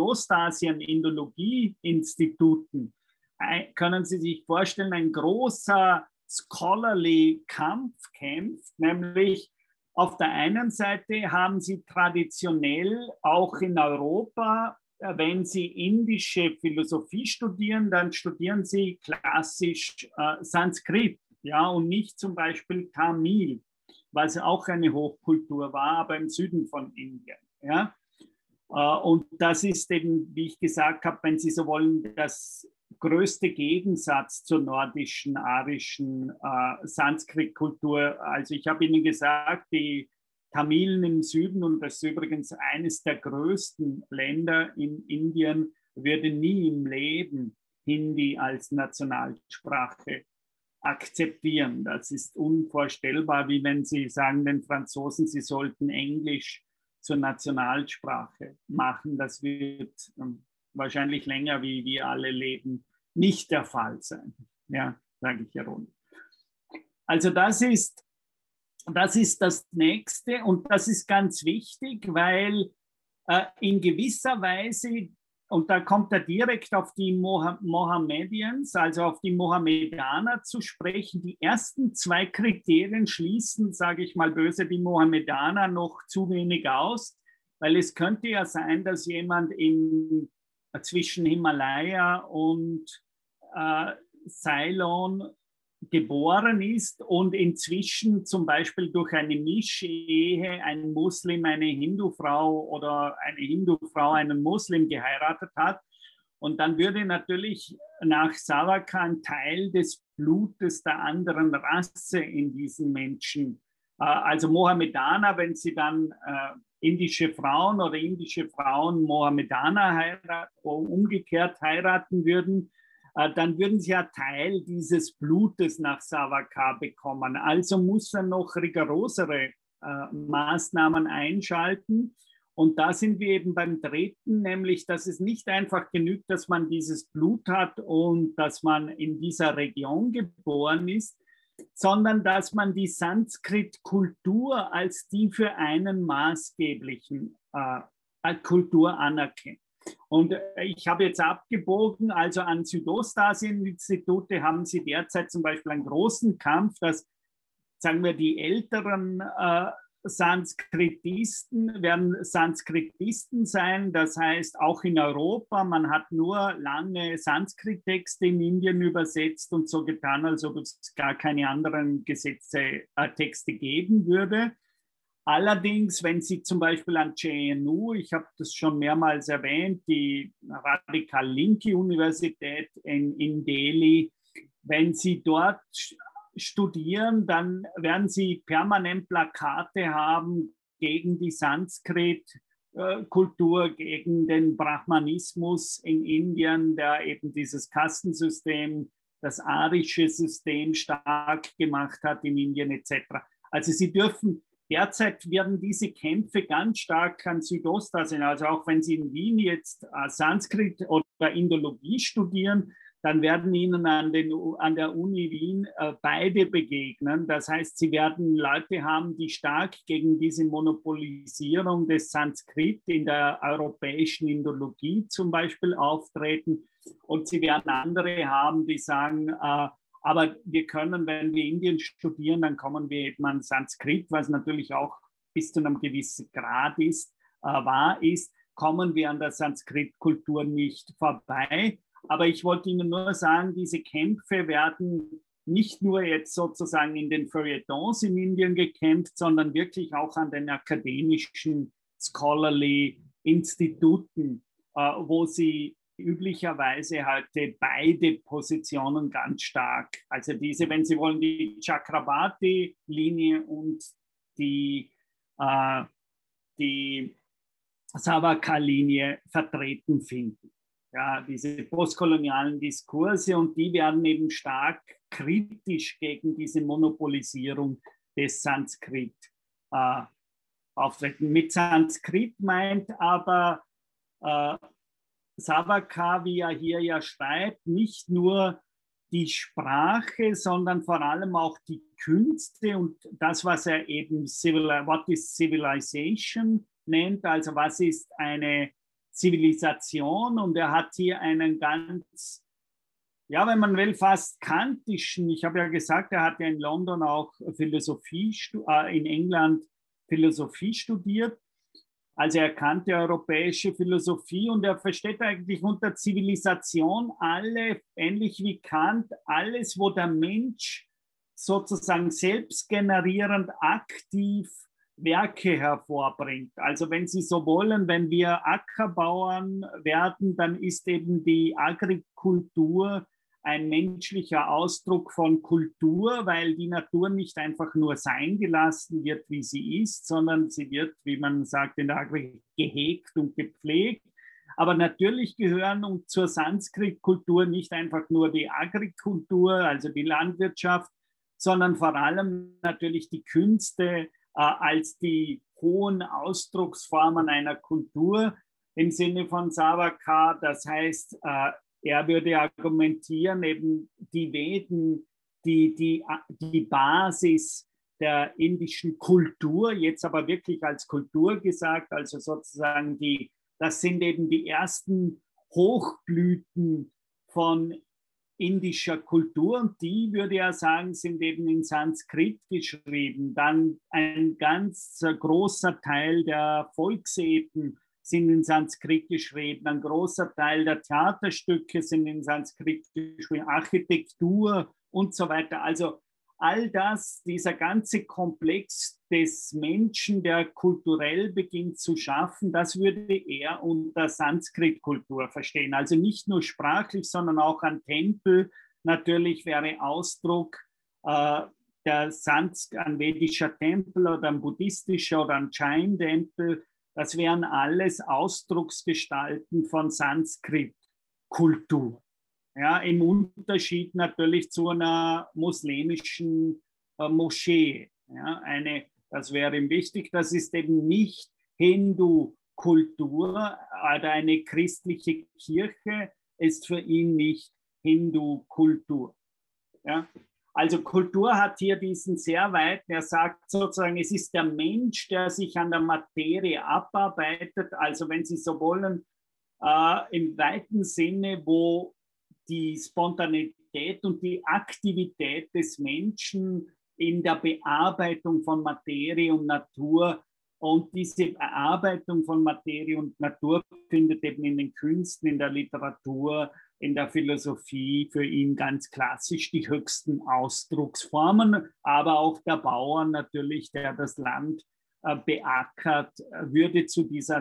Südostasien-Indologie-Instituten, können Sie sich vorstellen, ein großer scholarly Kampf kämpft, nämlich auf der einen Seite haben Sie traditionell auch in Europa, wenn Sie indische Philosophie studieren, dann studieren Sie klassisch äh, Sanskrit, ja, und nicht zum Beispiel Tamil, was auch eine Hochkultur war, aber im Süden von Indien. Ja. Äh, und das ist eben, wie ich gesagt habe, wenn Sie so wollen, das größte Gegensatz zur nordischen, arischen äh, Sanskrit-Kultur. Also ich habe Ihnen gesagt, die Tamilen im Süden, und das ist übrigens eines der größten Länder in Indien, würde nie im Leben Hindi als Nationalsprache akzeptieren. Das ist unvorstellbar, wie wenn Sie sagen den Franzosen, sie sollten Englisch zur Nationalsprache machen. Das wird ähm, wahrscheinlich länger, wie wir alle leben, nicht der Fall sein. Ja, sage ich ironisch. Also das ist Das ist das Nächste, und das ist ganz wichtig, weil äh, in gewisser Weise, und da kommt er direkt auf die Mohammedians, also auf die Mohammedaner zu sprechen, die ersten zwei Kriterien schließen, sage ich mal böse, die Mohammedaner noch zu wenig aus, weil es könnte ja sein, dass jemand in, zwischen Himalaya und äh, Ceylon geboren ist und inzwischen zum Beispiel durch eine Mischehe ein Muslim eine Hindufrau oder eine Hindufrau einen Muslim geheiratet hat. Und dann würde natürlich nach Savarkar ein Teil des Blutes der anderen Rasse in diesen Menschen, äh, also Mohammedaner, wenn sie dann äh, indische Frauen oder indische Frauen Mohammedaner heiraten, umgekehrt heiraten würden, dann würden sie ja Teil dieses Blutes nach Savarkar bekommen. Also muss er noch rigorosere äh, Maßnahmen einschalten. Und da sind wir eben beim Dritten, nämlich, dass es nicht einfach genügt, dass man dieses Blut hat und dass man in dieser Region geboren ist, sondern dass man die Sanskrit-Kultur als die für einen maßgeblichen äh, Kultur anerkennt. Und ich habe jetzt abgebogen, also an Südostasien-Institute haben sie derzeit zum Beispiel einen großen Kampf, dass, sagen wir, die älteren äh, Sanskritisten werden Sanskritisten sein. Das heißt, auch in Europa, man hat nur lange Sanskrit-Texte in Indien übersetzt und so getan, als ob es gar keine anderen Gesetze, äh, Texte geben würde. Allerdings, wenn Sie zum Beispiel an J N U, ich habe das schon mehrmals erwähnt, die radikal linke Universität in, in Delhi, wenn Sie dort studieren, dann werden Sie permanent Plakate haben gegen die Sanskrit-Kultur, gegen den Brahmanismus in Indien, der eben dieses Kastensystem, das arische System stark gemacht hat in Indien et cetera. Also Sie dürfen Derzeit werden diese Kämpfe ganz stark an Südostasien, also auch wenn Sie in Wien jetzt äh, Sanskrit oder Indologie studieren, dann werden Ihnen an, den, an der Uni Wien äh, beide begegnen. Das heißt, Sie werden Leute haben, die stark gegen diese Monopolisierung des Sanskrit in der europäischen Indologie zum Beispiel auftreten, und Sie werden andere haben, die sagen, äh, aber wir können, wenn wir Indien studieren, dann kommen wir eben an Sanskrit, was natürlich auch bis zu einem gewissen Grad ist, äh, wahr ist, kommen wir an der Sanskrit-Kultur nicht vorbei. Aber ich wollte Ihnen nur sagen, diese Kämpfe werden nicht nur jetzt sozusagen in den Feuilletons in Indien gekämpft, sondern wirklich auch an den akademischen, scholarly Instituten, äh, wo sie üblicherweise heute beide Positionen ganz stark, also diese, wenn Sie wollen, die Chakrabarti-Linie und die, äh, die Savarkar-Linie vertreten finden. Ja, diese postkolonialen Diskurse, und die werden eben stark kritisch gegen diese Monopolisierung des Sanskrit äh, auftreten. Mit Sanskrit meint aber äh, Savarkar, wie er hier ja schreibt, nicht nur die Sprache, sondern vor allem auch die Künste und das, was er eben Civil, what is Civilization nennt, also was ist eine Zivilisation, und er hat hier einen ganz, ja, wenn man will, fast kantischen, ich habe ja gesagt, er hat ja in London auch Philosophie, äh, in England Philosophie studiert, also er kannte europäische Philosophie und er versteht eigentlich unter Zivilisation alle, ähnlich wie Kant, alles, wo der Mensch sozusagen selbstgenerierend aktiv Werke hervorbringt. Also wenn Sie so wollen, wenn wir Ackerbauern werden, dann ist eben die Agrikultur ein menschlicher Ausdruck von Kultur, weil die Natur nicht einfach nur sein gelassen wird, wie sie ist, sondern sie wird, wie man sagt, in der Agri gehegt und gepflegt. Aber natürlich gehören zur Sanskrit-Kultur nicht einfach nur die Agrikultur, also die Landwirtschaft, sondern vor allem natürlich die Künste, als die hohen Ausdrucksformen einer Kultur im Sinne von Savarkar. Das heißt, er würde argumentieren, eben die Veden, die, die, die Basis der indischen Kultur, jetzt aber wirklich als Kultur gesagt, also sozusagen die, das sind eben die ersten Hochblüten von indischer Kultur, und die, würde er sagen, sind eben in Sanskrit geschrieben. Dann ein ganz großer Teil der Volksepen sind in Sanskrit geschrieben, ein großer Teil der Theaterstücke sind in Sanskrit geschrieben, Architektur und so weiter. Also all das, dieser ganze Komplex des Menschen, der kulturell beginnt zu schaffen, das würde er unter Sanskrit-Kultur verstehen. Also nicht nur sprachlich, sondern auch ein Tempel. Natürlich wäre Ausdruck äh, der Sansk, ein vedischer Tempel oder ein buddhistischer oder ein Jain-Tempel. Das wären alles Ausdrucksgestalten von Sanskrit-Kultur. Ja, im Unterschied natürlich zu einer muslimischen äh, Moschee. Ja, eine, das wäre ihm wichtig, das ist eben nicht Hindu-Kultur, oder eine christliche Kirche ist für ihn nicht Hindu-Kultur. Ja? Also Kultur hat hier diesen sehr weiten, er sagt sozusagen, es ist der Mensch, der sich an der Materie abarbeitet, also wenn Sie so wollen, äh, im weiten Sinne, wo die Spontanität und die Aktivität des Menschen in der Bearbeitung von Materie und Natur, und diese Bearbeitung von Materie und Natur findet eben in den Künsten, in der Literatur, in der Philosophie für ihn ganz klassisch die höchsten Ausdrucksformen, aber auch der Bauern natürlich, der das Land äh, beackert, würde zu dieser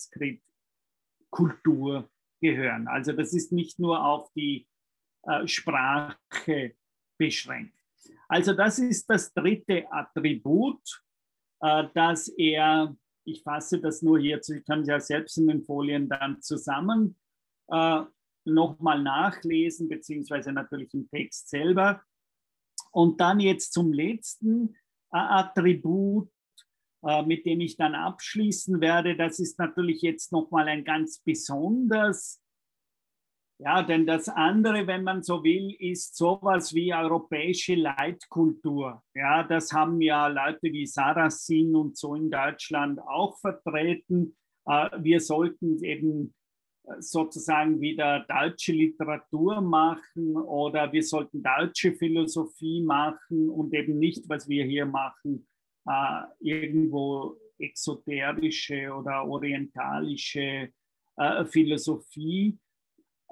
Sanskrit-Kultur gehören. Also das ist nicht nur auf die äh, Sprache beschränkt. Also das ist das dritte Attribut, äh, dass er, ich fasse das nur hier, Sie können es ja selbst in den Folien dann zusammen äh, nochmal nachlesen, beziehungsweise natürlich im Text selber. Und dann jetzt zum letzten äh, Attribut, mit dem ich dann abschließen werde. Das ist natürlich jetzt nochmal ein ganz besonders, ja, denn das andere, wenn man so will, ist sowas wie europäische Leitkultur. Ja, das haben ja Leute wie Sarrazin und so in Deutschland auch vertreten. Wir sollten eben sozusagen wieder deutsche Literatur machen oder wir sollten deutsche Philosophie machen und eben nicht, was wir hier machen, Uh, irgendwo exoterische oder orientalische uh, Philosophie. Uh,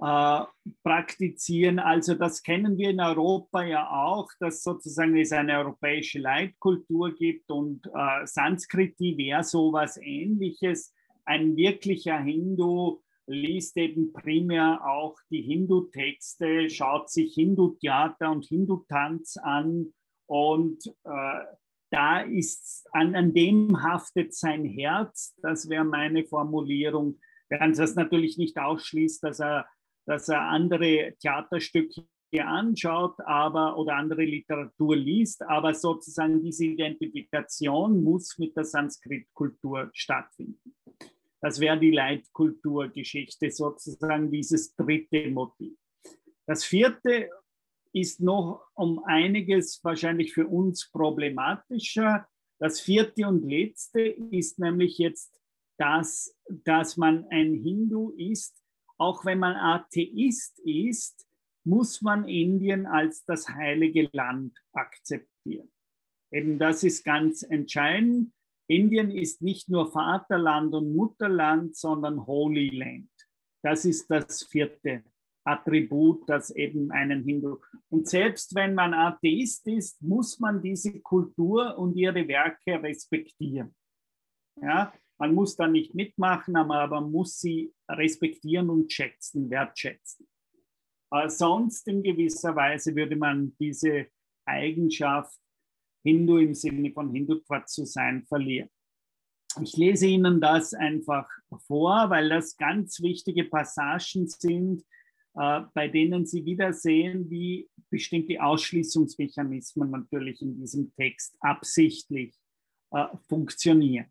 äh, praktizieren. Also das kennen wir in Europa ja auch, dass sozusagen es eine europäische Leitkultur gibt und äh, Sanskriti wäre sowas Ähnliches. Ein wirklicher Hindu liest eben primär auch die Hindu-Texte, schaut sich Hindu-Theater und Hindu-Tanz an und äh, da ist, an, an dem haftet sein Herz, das wäre meine Formulierung, während das natürlich nicht ausschließt, dass er, dass er andere Theaterstücke anschaut aber, oder andere Literatur liest, aber sozusagen diese Identifikation muss mit der Sanskrit-Kultur stattfinden. Das wäre die Leitkulturgeschichte, sozusagen dieses dritte Motiv. Das vierte ist noch um einiges wahrscheinlich für uns problematischer. Das vierte und letzte ist nämlich jetzt das, dass man ein Hindu ist. Auch wenn man Atheist ist, muss man Indien als das heilige Land akzeptieren. Eben das ist ganz entscheidend. Indien ist nicht nur Vaterland und Mutterland, sondern Holy Land. Das ist das vierte Attribut, das eben einen Hindu. Und selbst wenn man Atheist ist, muss man diese Kultur und ihre Werke respektieren. Ja, man muss da nicht mitmachen, aber man muss sie respektieren und schätzen, wertschätzen. Aber sonst in gewisser Weise würde man diese Eigenschaft, Hindu im Sinne von Hindutva zu sein, verlieren. Ich lese Ihnen das einfach vor, weil das ganz wichtige Passagen sind, äh, bei denen Sie wieder sehen, wie bestimmte Ausschließungsmechanismen natürlich in diesem Text absichtlich äh, funktionieren.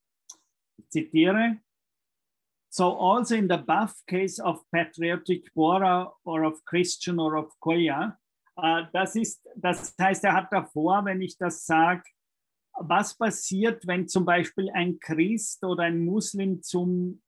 Ich zitiere: So also in the above case of patriotic Bora or of Christian or of Koya, uh, das ist, das heißt, er hat davor, wenn ich das sage, was passiert, wenn zum Beispiel ein Christ oder ein Muslim zum,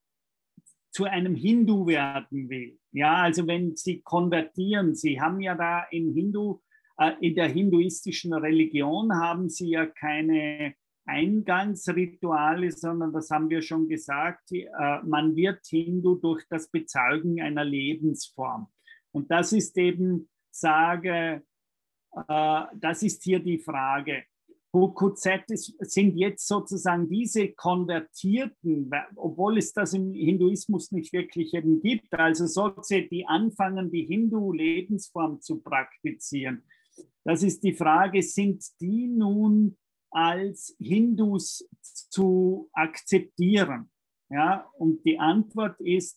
zu einem Hindu werden will. Ja, also wenn sie konvertieren, sie haben ja da in Hindu, äh, in der hinduistischen Religion haben sie ja keine Eingangsrituale, sondern das haben wir schon gesagt, äh, man wird Hindu durch das Bezeugen einer Lebensform. Und das ist eben, sage, äh, das ist hier die Frage. Hukuzet sind jetzt sozusagen diese Konvertierten, obwohl es das im Hinduismus nicht wirklich eben gibt, also solche, die anfangen, die Hindu-Lebensform zu praktizieren. Das ist die Frage, sind die nun als Hindus zu akzeptieren? Ja, und die Antwort ist,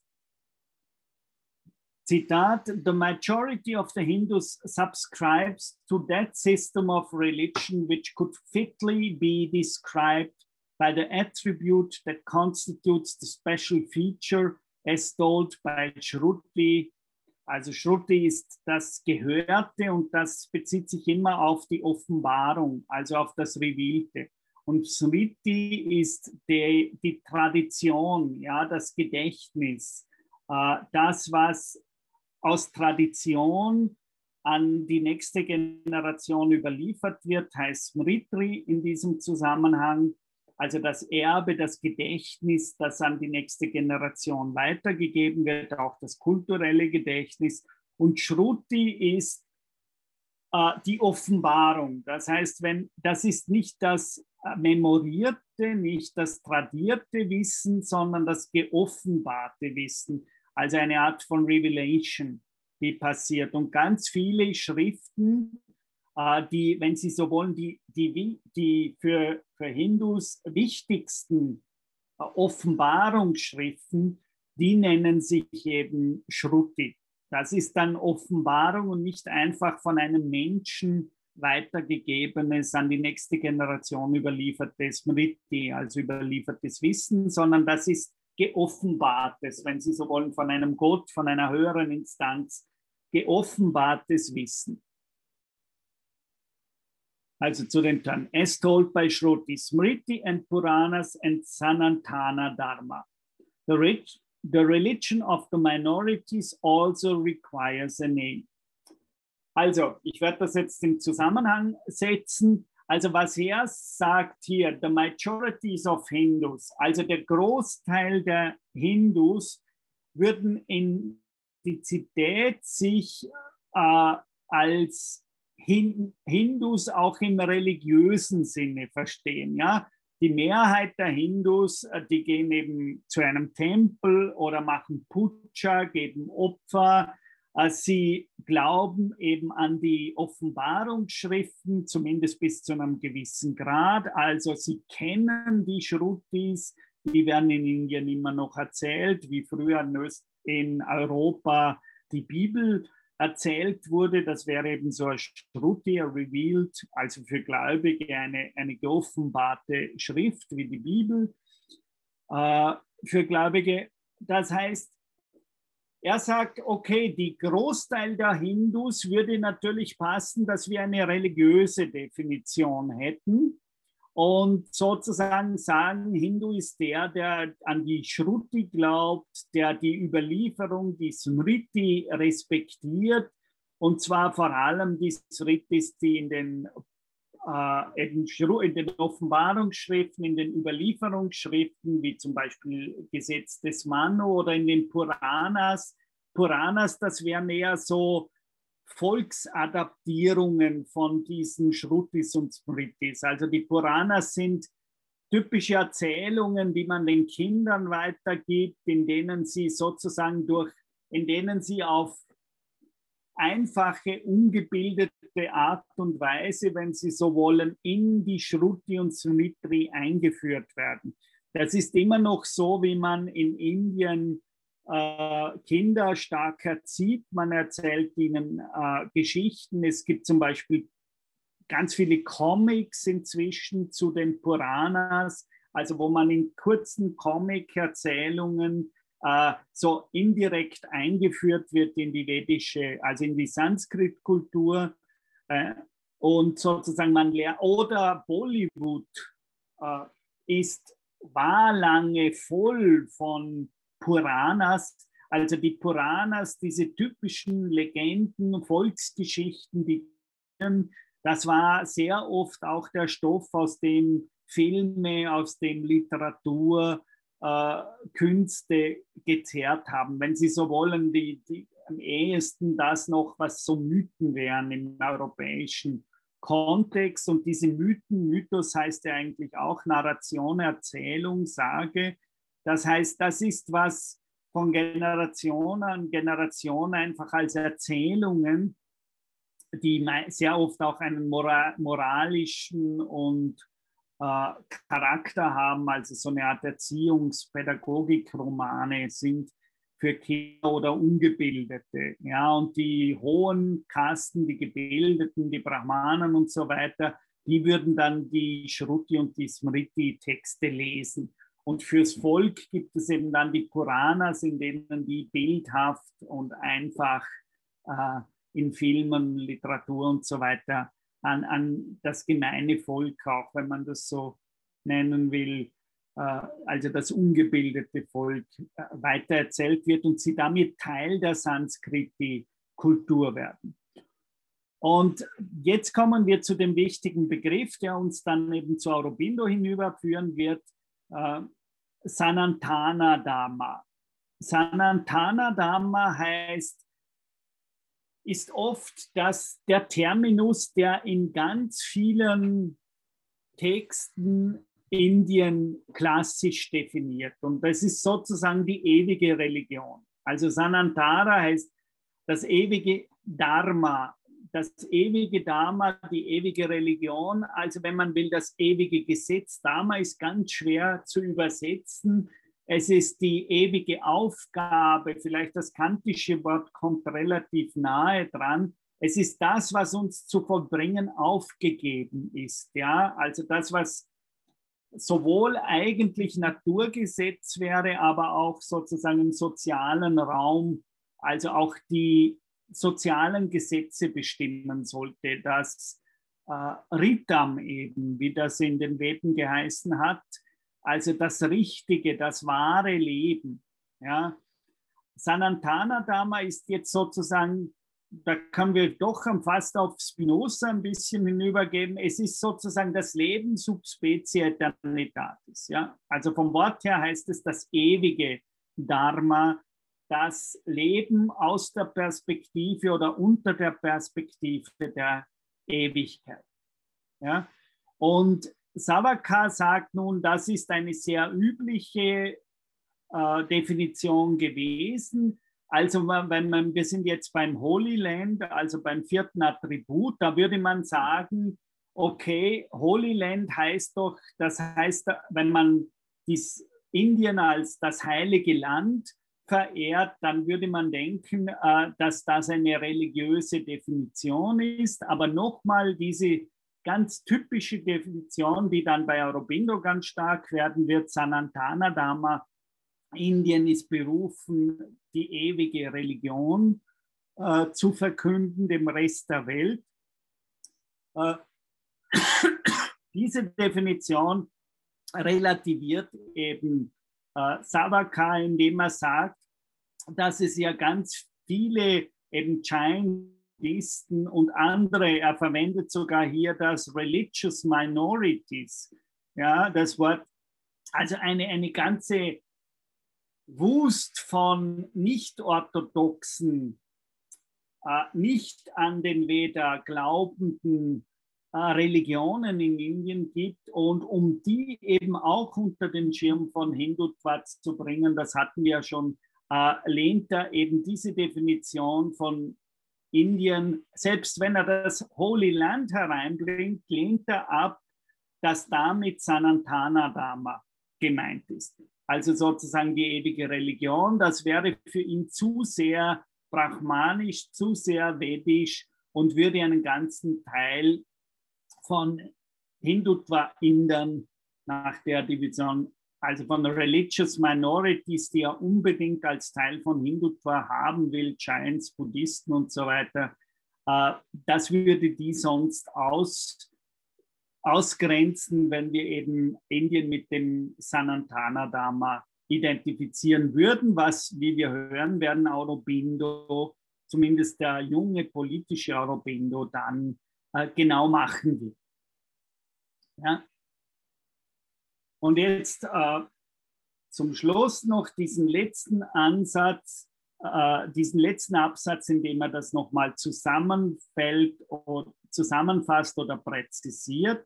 Zitat, the majority of the Hindus subscribes to that system of religion which could fitly be described by the attribute that constitutes the special feature as told by Shruti. Also Shruti ist das Gehörte und das bezieht sich immer auf die Offenbarung, also auf das Revealte. Und Smriti ist die, die Tradition, ja, das Gedächtnis, äh, das, was aus Tradition an die nächste Generation überliefert wird, heißt Smriti in diesem Zusammenhang, also das Erbe, das Gedächtnis, das an die nächste Generation weitergegeben wird, auch das kulturelle Gedächtnis. Und Shruti ist äh, die Offenbarung. Das heißt, wenn, das ist nicht das memorierte, nicht das tradierte Wissen, sondern das geoffenbarte Wissen. Also eine Art von Revelation, die passiert. Und ganz viele Schriften, äh, die, wenn Sie so wollen, die, die, die für, für Hindus wichtigsten äh, Offenbarungsschriften, die nennen sich eben Shruti. Das ist dann Offenbarung und nicht einfach von einem Menschen weitergegebenes, an die nächste Generation überliefertes Smriti, also überliefertes Wissen, sondern das ist geoffenbartes, wenn Sie so wollen, von einem Gott, von einer höheren Instanz, geoffenbartes Wissen. Also zu den Termen, as told by Shruti, Smriti and Puranas and Sanatana Dharma. The, rich, the religion of the minorities also requires a name. Also, ich werde das jetzt im Zusammenhang setzen. Also was er sagt hier, the majorities of Hindus, also der Großteil der Hindus würden in Authentizität sich äh, als Hin Hindus auch im religiösen Sinne verstehen. Ja? Die Mehrheit der Hindus, die gehen eben zu einem Tempel oder machen Puja, geben Opfer. Sie glauben eben an die Offenbarungsschriften, zumindest bis zu einem gewissen Grad. Also sie kennen die Shrutis, die werden in Indien immer noch erzählt, wie früher in Europa die Bibel erzählt wurde. Das wäre eben so ein Shruti, revealed, also für Gläubige eine, eine geoffenbarte Schrift wie die Bibel. Äh, für Gläubige, das heißt, er sagt, okay, die Großteil der Hindus würde natürlich passen, dass wir eine religiöse Definition hätten und sozusagen sagen, Hindu ist der, der an die Shruti glaubt, der die Überlieferung, die Smriti respektiert, und zwar vor allem die Smritis, die in den, äh, in den Offenbarungsschriften, in den Überlieferungsschriften, wie zum Beispiel Gesetz des Manu oder in den Puranas. Puranas, das wäre mehr so Volksadaptierungen von diesen Shrutis und Smritis. Also die Puranas sind typische Erzählungen, die man den Kindern weitergibt, in denen sie sozusagen durch, in denen sie auf einfache, ungebildete Art und Weise, wenn Sie so wollen, in die Shruti und Smriti eingeführt werden. Das ist immer noch so, wie man in Indien äh, Kinder stark erzieht. Man erzählt ihnen äh, Geschichten. Es gibt zum Beispiel ganz viele Comics inzwischen zu den Puranas, also wo man in kurzen Comic-Erzählungen äh, so indirekt eingeführt wird in die vedische, also in die Sanskrit-Kultur. Äh, und sozusagen man lernt, oder Bollywood äh, ist, war lange voll von Puranas, also die Puranas, diese typischen Legenden, Volksgeschichten, die, das war sehr oft auch der Stoff, aus dem Filme, aus dem Literatur, äh, Künste gezerrt haben. Wenn Sie so wollen, die, die am ehesten das noch, was so Mythen wären im europäischen Kontext. Und diese Mythen, Mythos heißt ja eigentlich auch Narration, Erzählung, Sage. Das heißt, das ist was von Generation an Generation einfach als Erzählungen, die sehr oft auch einen moralischen und äh, Charakter haben, also so eine Art Erziehungspädagogik-Romane sind für Kinder oder Ungebildete. Ja, und die hohen Kasten, die Gebildeten, die Brahmanen und so weiter, die würden dann die Shruti und die Smriti-Texte lesen. Und fürs Volk gibt es eben dann die Puranas, in denen die bildhaft und einfach äh, in Filmen, Literatur und so weiter an, an das gemeine Volk, auch wenn man das so nennen will, äh, also das ungebildete Volk, äh, weitererzählt wird und sie damit Teil der Sanskriti-Kultur werden. Und jetzt kommen wir zu dem wichtigen Begriff, der uns dann eben zu Aurobindo hinüberführen wird, äh, Sanatana Dharma. Sanatana Dharma heißt, ist oft das, der Terminus, der in ganz vielen Texten Indien klassisch definiert. Und das ist sozusagen die ewige Religion. Also Sanatana heißt das ewige Dharma, das ewige Dharma, die ewige Religion. Also wenn man will, das ewige Gesetz. Dharma ist ganz schwer zu übersetzen. Es ist die ewige Aufgabe, vielleicht das kantische Wort kommt relativ nahe dran. Es ist das, was uns zu vollbringen aufgegeben ist. Ja? Also das, was sowohl eigentlich Naturgesetz wäre, aber auch sozusagen im sozialen Raum, also auch die sozialen Gesetze bestimmen sollte. Das äh, Ritam eben, wie das in den Veden geheißen hat, also das richtige, das wahre Leben. Ja. Sanatana Dharma ist jetzt sozusagen, da können wir doch fast auf Spinoza ein bisschen hinübergeben, es ist sozusagen das Leben sub specie eternitatis. Ja. Also vom Wort her heißt es das ewige Dharma, das Leben aus der Perspektive oder unter der Perspektive der Ewigkeit. Ja? Und Savarkar sagt nun, das ist eine sehr übliche äh, Definition gewesen. Also wenn man, wir sind jetzt beim Holy Land, also beim vierten Attribut, da würde man sagen, okay, Holy Land heißt doch, das heißt, wenn man dies Indien als das heilige Land verehrt, dann würde man denken, äh, dass das eine religiöse Definition ist. Aber nochmal diese ganz typische Definition, die dann bei Aurobindo ganz stark werden wird, Sanatana Dharma, Indien ist berufen, die ewige Religion äh, zu verkünden, dem Rest der Welt. Äh, diese Definition relativiert eben äh, Savarkar, indem er sagt, dass es ja ganz viele eben Jainisten und andere, er verwendet sogar hier das Religious Minorities, ja, das Wort, also eine, eine ganze Wust von nicht-orthodoxen, äh, nicht an den Veda glaubenden äh, Religionen in Indien gibt, und um die eben auch unter den Schirm von Hindutva zu bringen, das hatten wir ja schon, äh, lehnt er eben diese Definition von Indien, selbst wenn er das Holy Land hereinbringt, lehnt er ab, dass damit Sanatana Dharma gemeint ist. Also sozusagen die ewige Religion, das wäre für ihn zu sehr brahmanisch, zu sehr vedisch und würde einen ganzen Teil von Hindutva-Indern nach der Division, also von Religious Minorities, die er unbedingt als Teil von Hindutva haben will, Jains, Buddhisten und so weiter, äh, das würde die sonst aus ausgrenzen, wenn wir eben Indien mit dem Sanatana Dharma identifizieren würden, was, wie wir hören werden, Aurobindo, zumindest der junge politische Aurobindo, dann äh, genau machen will. Ja? Und jetzt äh, zum Schluss noch diesen letzten Ansatz, äh, diesen letzten Absatz, in dem er das nochmal zusammenfällt oder zusammenfasst oder präzisiert.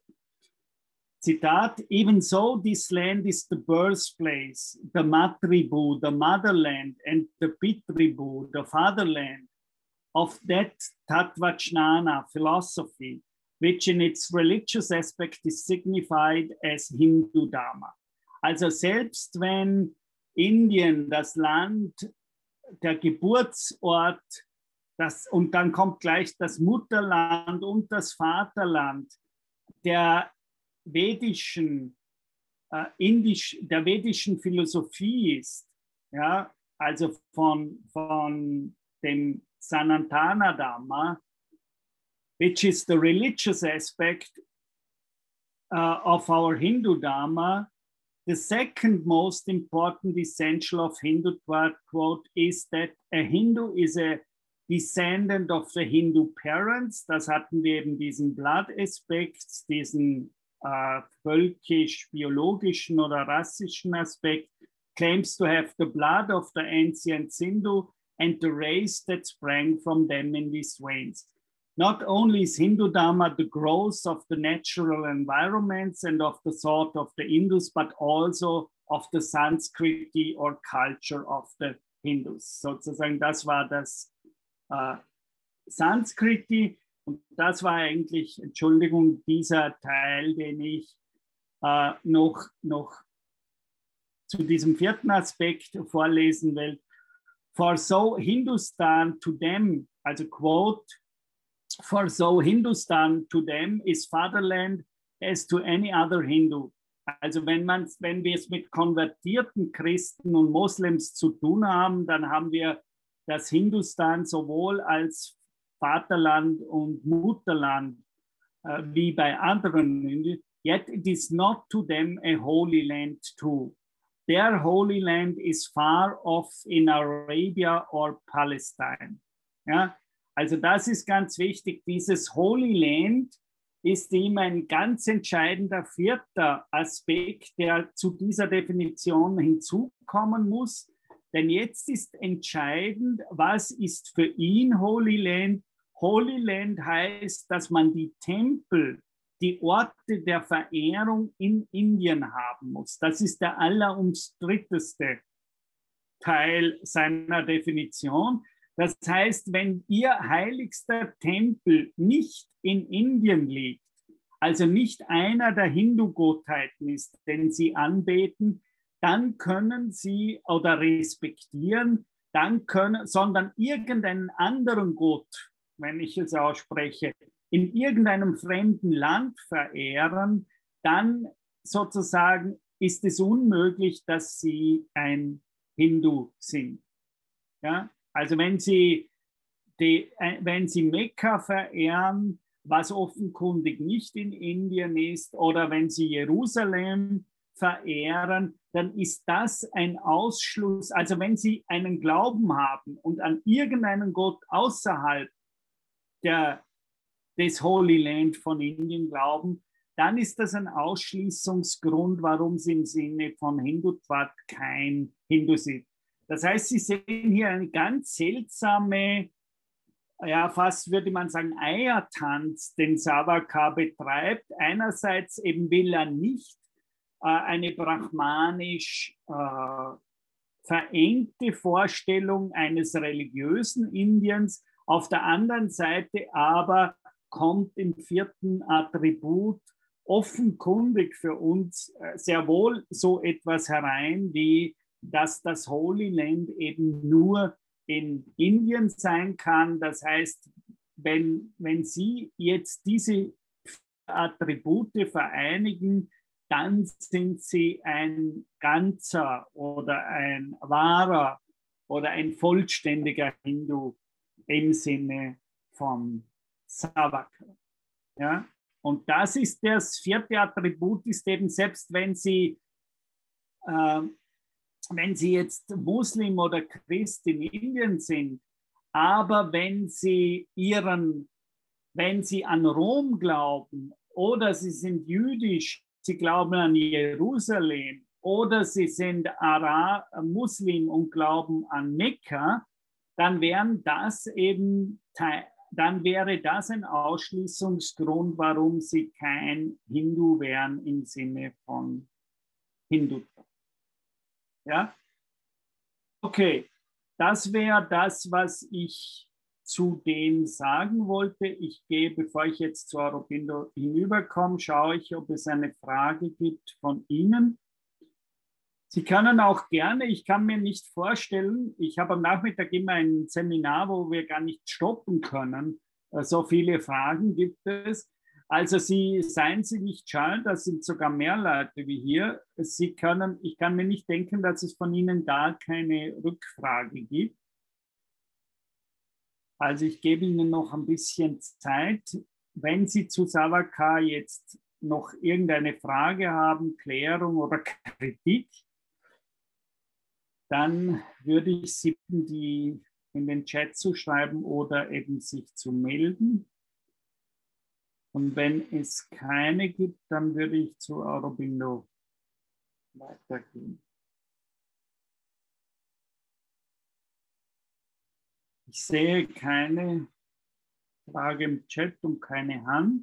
Zitat, even so this land is the birthplace, the matribu, the motherland, and the pitribu, the fatherland of that Tattvajnana philosophy, which in its religious aspect is signified as Hindu Dharma. Also selbst wenn Indien, das Land, der Geburtsort, das, und dann kommt gleich das Mutterland und das Vaterland der vedischen, äh, indisch, der vedischen Philosophie ist, ja, also von, von dem Sanatana Dharma, which is the religious aspect uh, of our Hindu Dharma, the second most important essential of Hindutva, quote, is that a Hindu is a descendant of the Hindu parents. Das hatten wir eben diesen Blood-Aspekt, diesen äh, völkisch-biologischen oder rassischen Aspekt, claims to have the blood of the ancient Sindhu and the race that sprang from them in these veins. Not only is Hindu Dharma the growth of the natural environments and of the thought of the Indus, but also of the Sanskriti or culture of the Hindus. Sozusagen, das war das äh, Sanskriti, und das war eigentlich, Entschuldigung, dieser Teil, den ich äh, noch, noch zu diesem vierten Aspekt vorlesen will. For so Hindustan to them, also quote, for so Hindustan to them is fatherland as to any other Hindu. Also wenn, man, wenn wir es mit konvertierten Christen und Moslems zu tun haben, dann haben wir das Hindustan sowohl als Vaterland und Mutterland äh, wie bei anderen. Yet it is not to them a holy land too. Their holy land is far off in Arabia or Palestine. Ja? Also das ist ganz wichtig. Dieses Holy Land ist ihm ein ganz entscheidender vierter Aspekt, der zu dieser Definition hinzukommen muss. Denn jetzt ist entscheidend, was ist für ihn Holy Land. Holy Land heißt, dass man die Tempel, die Orte der Verehrung in Indien haben muss. Das ist der allerumstritteste Teil seiner Definition. Das heißt, wenn Ihr heiligster Tempel nicht in Indien liegt, also nicht einer der Hindu-Gottheiten ist, den Sie anbeten, dann können Sie oder respektieren, dann können, sondern irgendeinen anderen Gott, wenn ich es ausspreche, in irgendeinem fremden Land verehren, dann sozusagen ist es unmöglich, dass Sie ein Hindu sind. Ja? Also wenn Sie, die, wenn Sie Mekka verehren, was offenkundig nicht in Indien ist, oder wenn Sie Jerusalem verehren, dann ist das ein Ausschluss. Also wenn Sie einen Glauben haben und an irgendeinen Gott außerhalb der, des Holy Land von Indien glauben, dann ist das ein Ausschließungsgrund, warum Sie im Sinne von Hindutvat kein Hindu sind. Das heißt, Sie sehen hier eine ganz seltsame, ja, fast würde man sagen, Eiertanz, den Savarkar betreibt. Einerseits eben will er nicht äh, eine brahmanisch äh, verengte Vorstellung eines religiösen Indiens. Auf der anderen Seite aber kommt im vierten Attribut offenkundig für uns äh, sehr wohl so etwas herein, wie dass das Holy Land eben nur in Indien sein kann. Das heißt, wenn, wenn Sie jetzt diese Attribute vereinigen, dann sind Sie ein ganzer oder ein wahrer oder ein vollständiger Hindu im Sinne von Savarkar. Ja? Und das ist das vierte Attribut, ist eben selbst wenn Sie äh, wenn Sie jetzt Muslim oder Christ in Indien sind, aber wenn Sie ihren, wenn Sie an Rom glauben oder Sie sind jüdisch, Sie glauben an Jerusalem oder Sie sind Ara Muslim und glauben an Mekka, dann wären das eben, dann wäre das ein Ausschließungsgrund, warum Sie kein Hindu wären im Sinne von Hindu. Ja, okay, das wäre das, was ich zu dem sagen wollte. Ich gehe, bevor ich jetzt zu Aurobindo hinüberkomme, schaue ich, ob es eine Frage gibt von Ihnen. Sie können auch gerne, ich kann mir nicht vorstellen, ich habe am Nachmittag immer ein Seminar, wo wir gar nicht stoppen können. So viele Fragen gibt es. Also Sie, seien Sie nicht schade, das sind sogar mehr Leute wie hier. Sie können, ich kann mir nicht denken, dass es von Ihnen gar keine Rückfrage gibt. Also ich gebe Ihnen noch ein bisschen Zeit. Wenn Sie zu Savarkar jetzt noch irgendeine Frage haben, Klärung oder Kritik, dann würde ich Sie bitten, die in den Chat zu schreiben oder eben sich zu melden. Und wenn es keine gibt, dann würde ich zu Aurobindo weitergehen. Ich sehe keine Frage im Chat und keine Hand.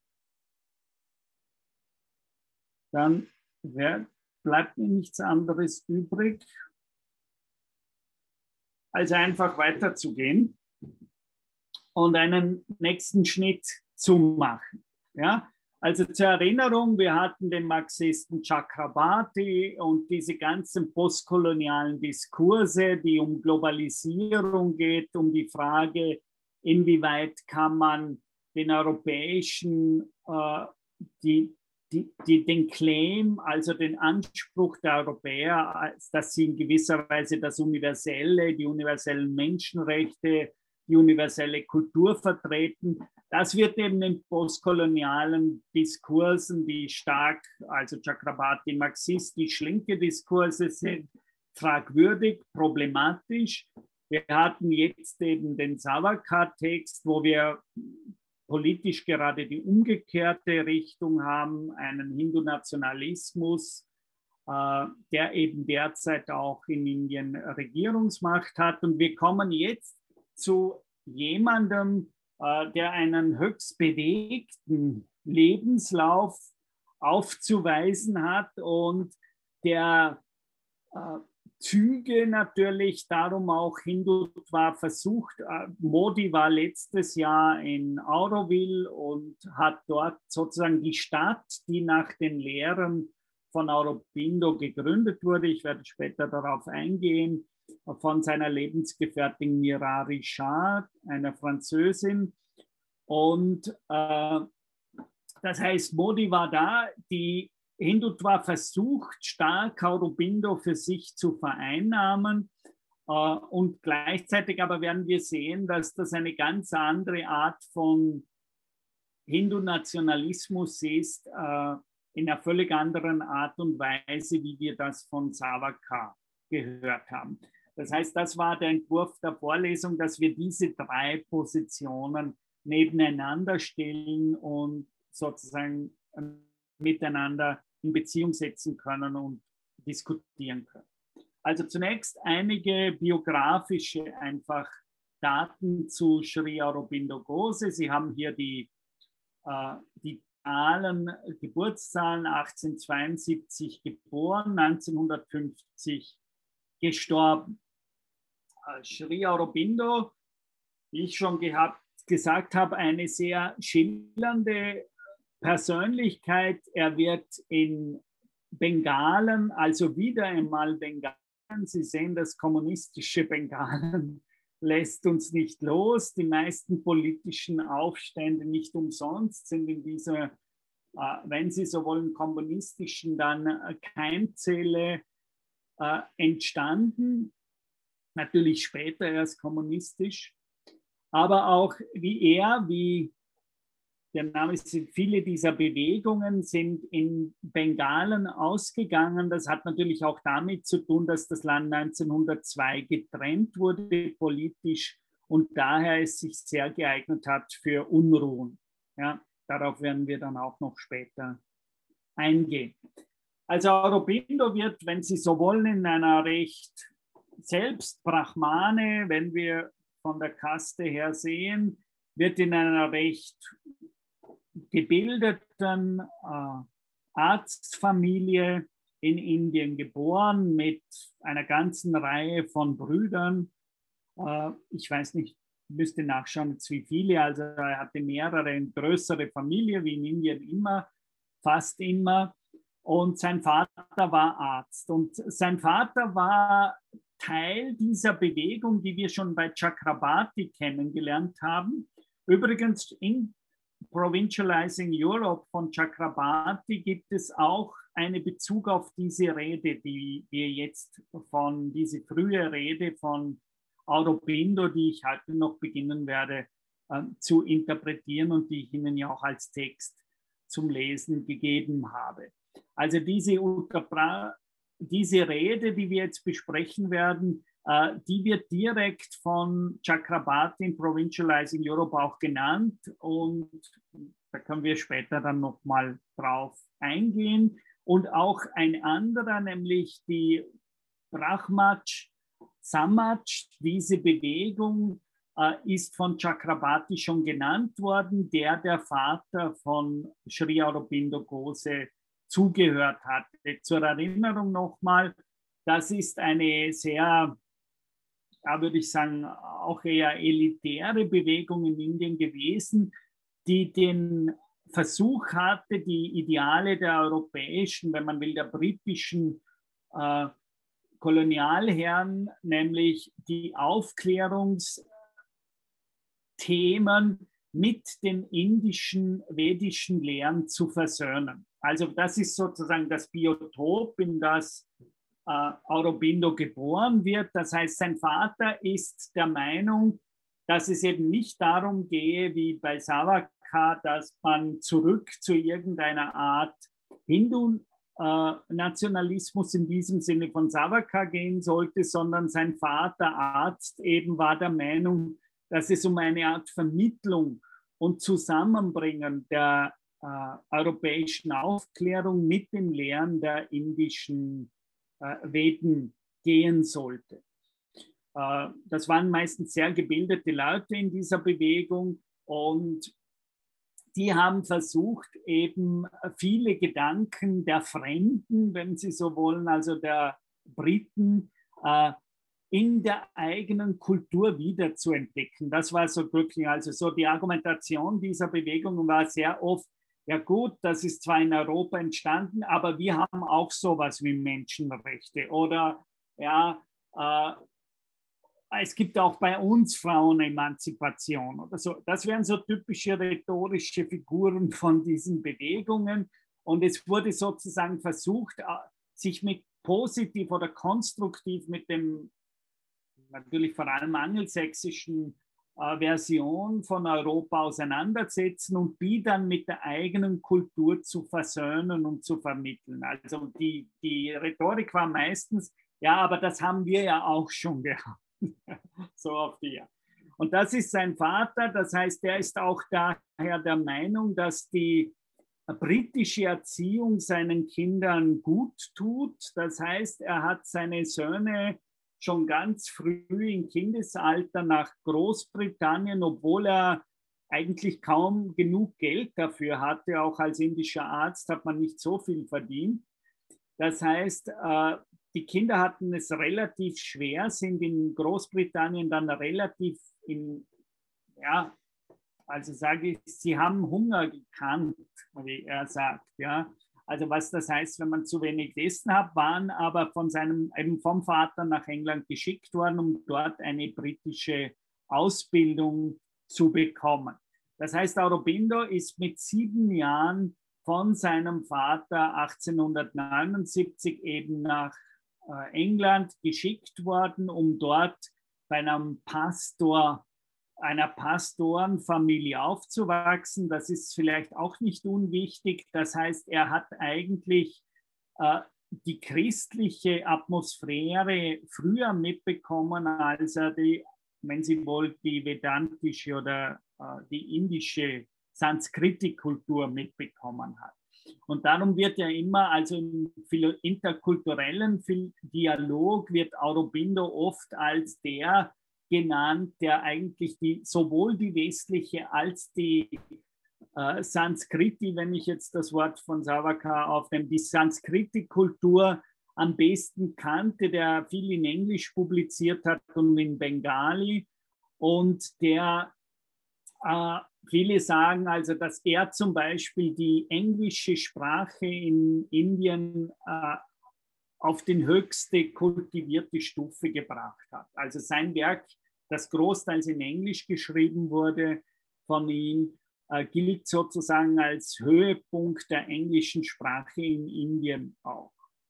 Dann bleibt mir nichts anderes übrig, als einfach weiterzugehen und einen nächsten Schnitt zu machen. Ja? Also zur Erinnerung, wir hatten den Marxisten Chakrabarty und diese ganzen postkolonialen Diskurse, die um Globalisierung geht, um die Frage, inwieweit kann man den europäischen, äh, die, die, die, den Claim, also den Anspruch der Europäer, dass sie in gewisser Weise das Universelle, die universellen Menschenrechte, die universelle Kultur vertreten. Das wird eben in postkolonialen Diskursen, die stark, also Chakrabarty marxistisch linke Diskurse sind, fragwürdig, problematisch. Wir hatten jetzt eben den Savarkar-Text, wo wir politisch gerade die umgekehrte Richtung haben, einen Hindu-Nationalismus äh, der eben derzeit auch in Indien Regierungsmacht hat. Und wir kommen jetzt zu jemandem, äh, der einen höchst bewegten Lebenslauf aufzuweisen hat und der äh, Züge natürlich darum auch Hindutva versucht. Modi war letztes Jahr in Auroville und hat dort sozusagen die Stadt, die nach den Lehren von Aurobindo gegründet wurde, ich werde später darauf eingehen, von seiner Lebensgefährtin Mirari Shah, einer Französin. Und äh, das heißt, Modi war da, die Hindutva versucht stark Aurobindo für sich zu vereinnahmen äh, und gleichzeitig aber werden wir sehen, dass das eine ganz andere Art von Hindu-Nationalismus ist, äh, in einer völlig anderen Art und Weise, wie wir das von Savarkar gehört haben. Das heißt, das war der Entwurf der Vorlesung, dass wir diese drei Positionen nebeneinander stellen und sozusagen miteinander in Beziehung setzen können und diskutieren können. Also zunächst einige biografische einfach Daten zu Sri Aurobindo Ghose. Sie haben hier die, äh, die Zahlen, Geburtszahlen: achtzehnhundertzweiundsiebzig geboren, neunzehnhundertfünfzig gestorben. Äh, Sri Aurobindo, wie ich schon gehabt, gesagt habe, eine sehr schillernde Persönlichkeit. Er wird in Bengalen, also wieder einmal Bengalen, Sie sehen, das kommunistische Bengalen lässt uns nicht los. Die meisten politischen Aufstände, nicht umsonst, sind in dieser, äh, wenn Sie so wollen, kommunistischen dann äh, Keimzelle äh, entstanden. Natürlich später erst kommunistisch. Aber auch wie er, wie der Name ist, viele dieser Bewegungen sind in Bengalen ausgegangen. Das hat natürlich auch damit zu tun, dass das Land neunzehnhundertzwei getrennt wurde politisch und daher es sich sehr geeignet hat für Unruhen. Ja, darauf werden wir dann auch noch später eingehen. Also Aurobindo wird, wenn Sie so wollen, in einer recht selbst Brahmane, wenn wir von der Kaste her sehen, wird in einer recht gebildeten äh, Arztfamilie in Indien geboren mit einer ganzen Reihe von Brüdern. Äh, ich weiß nicht, müsste nachschauen, jetzt wie viele. Also er hatte mehrere, eine größere Familie, wie in Indien immer, fast immer. Und sein Vater war Arzt. Und sein Vater war Teil dieser Bewegung, die wir schon bei Chakrabarti kennengelernt haben. Übrigens in Provincializing Europe von Chakrabarti gibt es auch einen Bezug auf diese Rede, die wir jetzt von, diese frühe Rede von Aurobindo, die ich heute noch beginnen werde äh, zu interpretieren und die ich Ihnen ja auch als Text zum Lesen gegeben habe. Also diese, diese Rede, die wir jetzt besprechen werden, Uh, die wird direkt von Chakrabarti in Provincializing Europe auch genannt und da können wir später dann nochmal drauf eingehen. Und auch ein anderer, nämlich die Brahmach Samaj, diese Bewegung uh, ist von Chakrabarti schon genannt worden, der der Vater von Sri Aurobindo Ghose zugehört hatte. Zur Erinnerung nochmal, das ist eine sehr, da würde ich sagen, auch eher elitäre Bewegung in Indien gewesen, die den Versuch hatte, die Ideale der europäischen, wenn man will, der britischen äh, Kolonialherren, nämlich die Aufklärungsthemen mit den indischen, vedischen Lehren zu versöhnen. Also das ist sozusagen das Biotop, in das Uh, Aurobindo geboren wird. Das heißt, sein Vater ist der Meinung, dass es eben nicht darum gehe, wie bei Savarkar, dass man zurück zu irgendeiner Art Hindu-Nationalismus uh, in diesem Sinne von Savarkar gehen sollte, sondern sein Vater, Arzt, eben war der Meinung, dass es um eine Art Vermittlung und Zusammenbringen der äh, europäischen Aufklärung mit den Lehren der indischen äh, Veden gehen sollte. Äh, das waren meistens sehr gebildete Leute in dieser Bewegung und die haben versucht, eben viele Gedanken der Fremden, wenn Sie so wollen, also der Briten, äh, in der eigenen Kultur wiederzuentdecken. Das war so glücklich. Also so die Argumentation dieser Bewegung war sehr oft, ja gut, das ist zwar in Europa entstanden, aber wir haben auch sowas wie Menschenrechte. Oder ja, äh, es gibt auch bei uns Frauenemanzipation oder so. Das wären so typische rhetorische Figuren von diesen Bewegungen. Und es wurde sozusagen versucht, sich mit positiv oder konstruktiv mit dem natürlich vor allem angelsächsischen äh, Version von Europa auseinandersetzen und die dann mit der eigenen Kultur zu versöhnen und zu vermitteln. Also die, die Rhetorik war meistens, ja, aber das haben wir ja auch schon gehabt. So auf die Art. Und das ist sein Vater, das heißt, der ist auch daher der Meinung, dass die britische Erziehung seinen Kindern gut tut. Das heißt, er hat seine Söhne schon ganz früh im Kindesalter nach Großbritannien, obwohl er eigentlich kaum genug Geld dafür hatte. Auch als indischer Arzt hat man nicht so viel verdient. Das heißt, die Kinder hatten es relativ schwer, sind in Großbritannien dann relativ in, ja, also sage ich, sie haben Hunger gekannt, wie er sagt, ja. Also was das heißt, wenn man zu wenig gegessen hat, waren aber von seinem, eben vom Vater nach England geschickt worden, um dort eine britische Ausbildung zu bekommen. Das heißt, Aurobindo ist mit sieben Jahren von seinem Vater achtzehnhundertneunundsiebzig eben nach äh, England geschickt worden, um dort bei einem Pastor einer Pastorenfamilie aufzuwachsen. Das ist vielleicht auch nicht unwichtig. Das heißt, er hat eigentlich äh, die christliche Atmosphäre früher mitbekommen, als er die, wenn Sie wollen, die vedantische oder äh, die indische Sanskriti-Kultur mitbekommen hat. Und darum wird ja immer, also im interkulturellen Dialog wird Aurobindo oft als der genannt, der eigentlich die, sowohl die westliche als die äh, Sanskriti, wenn ich jetzt das Wort von Savarkar aufnehme, die Sanskriti-Kultur am besten kannte, der viel in Englisch publiziert hat und in Bengali und der äh, viele sagen also, dass er zum Beispiel die englische Sprache in Indien äh, auf die höchste kultivierte Stufe gebracht hat. Also sein Werk, das großteils in Englisch geschrieben wurde von ihm, äh, gilt sozusagen als Höhepunkt der englischen Sprache in Indien auch.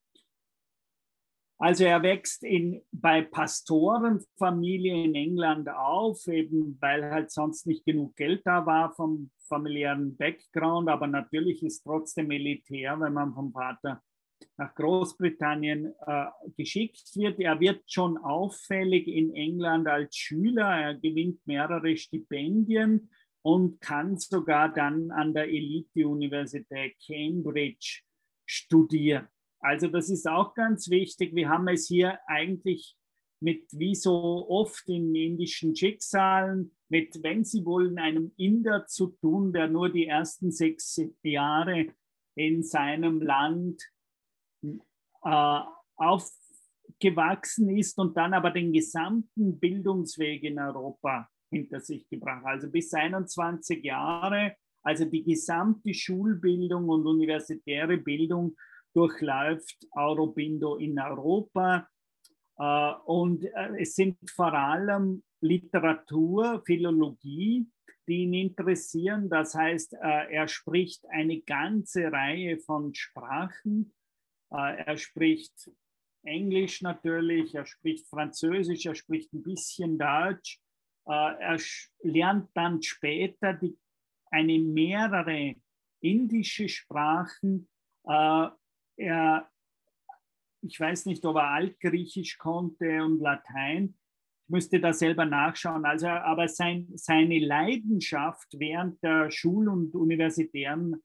Also er wächst in, bei Pastorenfamilien in England auf, eben weil halt sonst nicht genug Geld da war vom familiären Background, aber natürlich ist trotzdem elitär, wenn man vom Vater nach Großbritannien äh, geschickt wird. Er wird schon auffällig in England als Schüler, er gewinnt mehrere Stipendien und kann sogar dann an der Elite-Universität Cambridge studieren. Also das ist auch ganz wichtig. Wir haben es hier eigentlich mit, wie so oft in indischen Schicksalen, mit, wenn Sie wollen, einem Inder zu tun, der nur die ersten sechs Jahre in seinem Land äh, aufgewachsen ist und dann aber den gesamten Bildungsweg in Europa hinter sich gebracht. Also bis einundzwanzig Jahre, also die gesamte Schulbildung und universitäre Bildung durchläuft Aurobindo in Europa. Äh, und äh, es sind vor allem Literatur, Philologie, die ihn interessieren. Das heißt, äh, er spricht eine ganze Reihe von Sprachen. Äh, er spricht Englisch natürlich, er spricht Französisch, er spricht ein bisschen Deutsch. Äh, er lernt dann später die, eine mehrere indische Sprachen. Äh, Er, ich weiß nicht, ob er Altgriechisch konnte und Latein. Ich müsste da selber nachschauen. Also, aber sein, seine Leidenschaft während der Schul- und universitären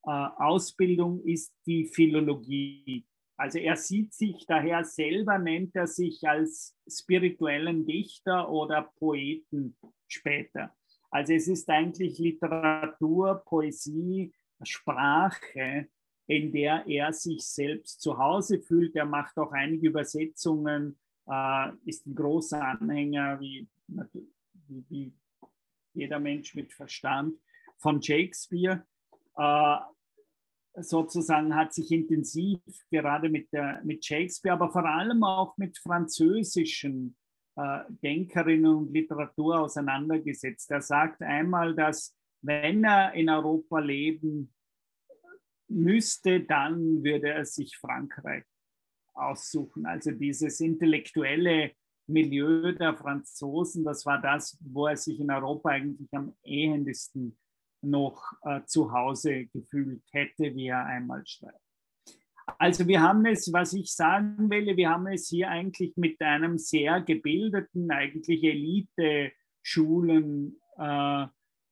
Ausbildung ist die Philologie. Also er sieht sich daher selber, nennt er sich als spirituellen Dichter oder Poeten später. Also es ist eigentlich Literatur, Poesie, Sprache, in der er sich selbst zu Hause fühlt. Er macht auch einige Übersetzungen, äh, ist ein großer Anhänger, wie, wie, wie jeder Mensch mit Verstand, von Shakespeare. Äh, sozusagen hat sich intensiv gerade mit, der, mit Shakespeare, aber vor allem auch mit französischen äh, Denkerinnen und Literatur auseinandergesetzt. Er sagt einmal, dass wenn er in Europa leben müsste, dann würde er sich Frankreich aussuchen. Also dieses intellektuelle Milieu der Franzosen, das war das, wo er sich in Europa eigentlich am ehesten noch äh, zu Hause gefühlt hätte, wie er einmal schreibt. Also wir haben es, was ich sagen will, wir haben es hier eigentlich mit einem sehr gebildeten, eigentlich Elite-Schulen äh,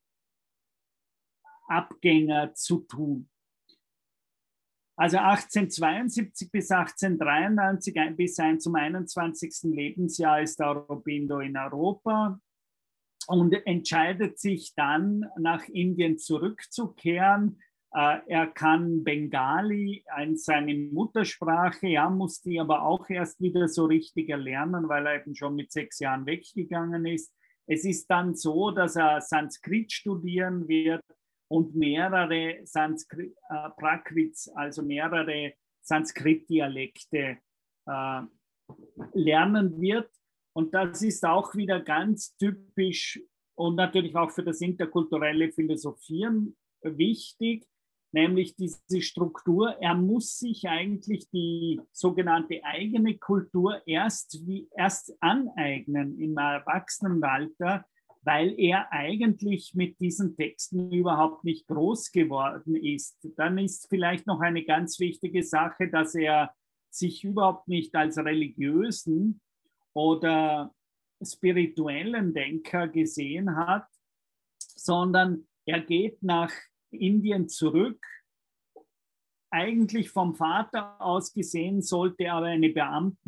Abgänger zu tun. Also achtzehnhundertzweiundsiebzig bis achtzehnhundertdreiundneunzig bis ein zum einundzwanzigsten Lebensjahr ist Aurobindo in Europa und entscheidet sich dann, nach Indien zurückzukehren. Er kann Bengali, seine Muttersprache, ja, muss die aber auch erst wieder so richtig erlernen, weil er eben schon mit sechs Jahren weggegangen ist. Es ist dann so, dass er Sanskrit studieren wird und mehrere Sanskrit, äh, Prakrits, also mehrere Sanskrit-Dialekte äh, lernen wird. Und das ist auch wieder ganz typisch und natürlich auch für das interkulturelle Philosophieren wichtig, nämlich diese Struktur. Er muss sich eigentlich die sogenannte eigene Kultur erst, wie, erst aneignen im Erwachsenenalter, weil er eigentlich mit diesen Texten überhaupt nicht groß geworden ist. Dann ist vielleicht noch eine ganz wichtige Sache, dass er sich überhaupt nicht als religiösen oder spirituellen Denker gesehen hat, sondern er geht nach Indien zurück. Eigentlich vom Vater aus gesehen sollte er aber eine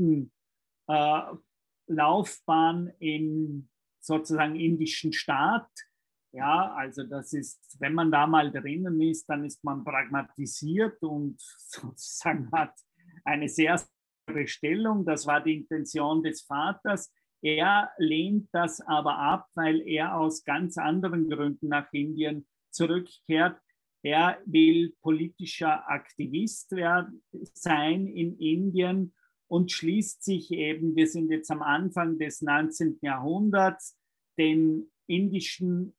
Beamtenlaufbahn äh, im sozusagen indischen Staat. Ja, also das ist, wenn man da mal drinnen ist, dann ist man pragmatisiert und sozusagen hat eine sehr sichere Stellung. Das war die Intention des Vaters. Er lehnt das aber ab, weil er aus ganz anderen Gründen nach Indien zurückkehrt. Er will politischer Aktivist werden, sein in Indien und schließt sich eben, wir sind jetzt am Anfang des neunzehnten Jahrhunderts, den indischen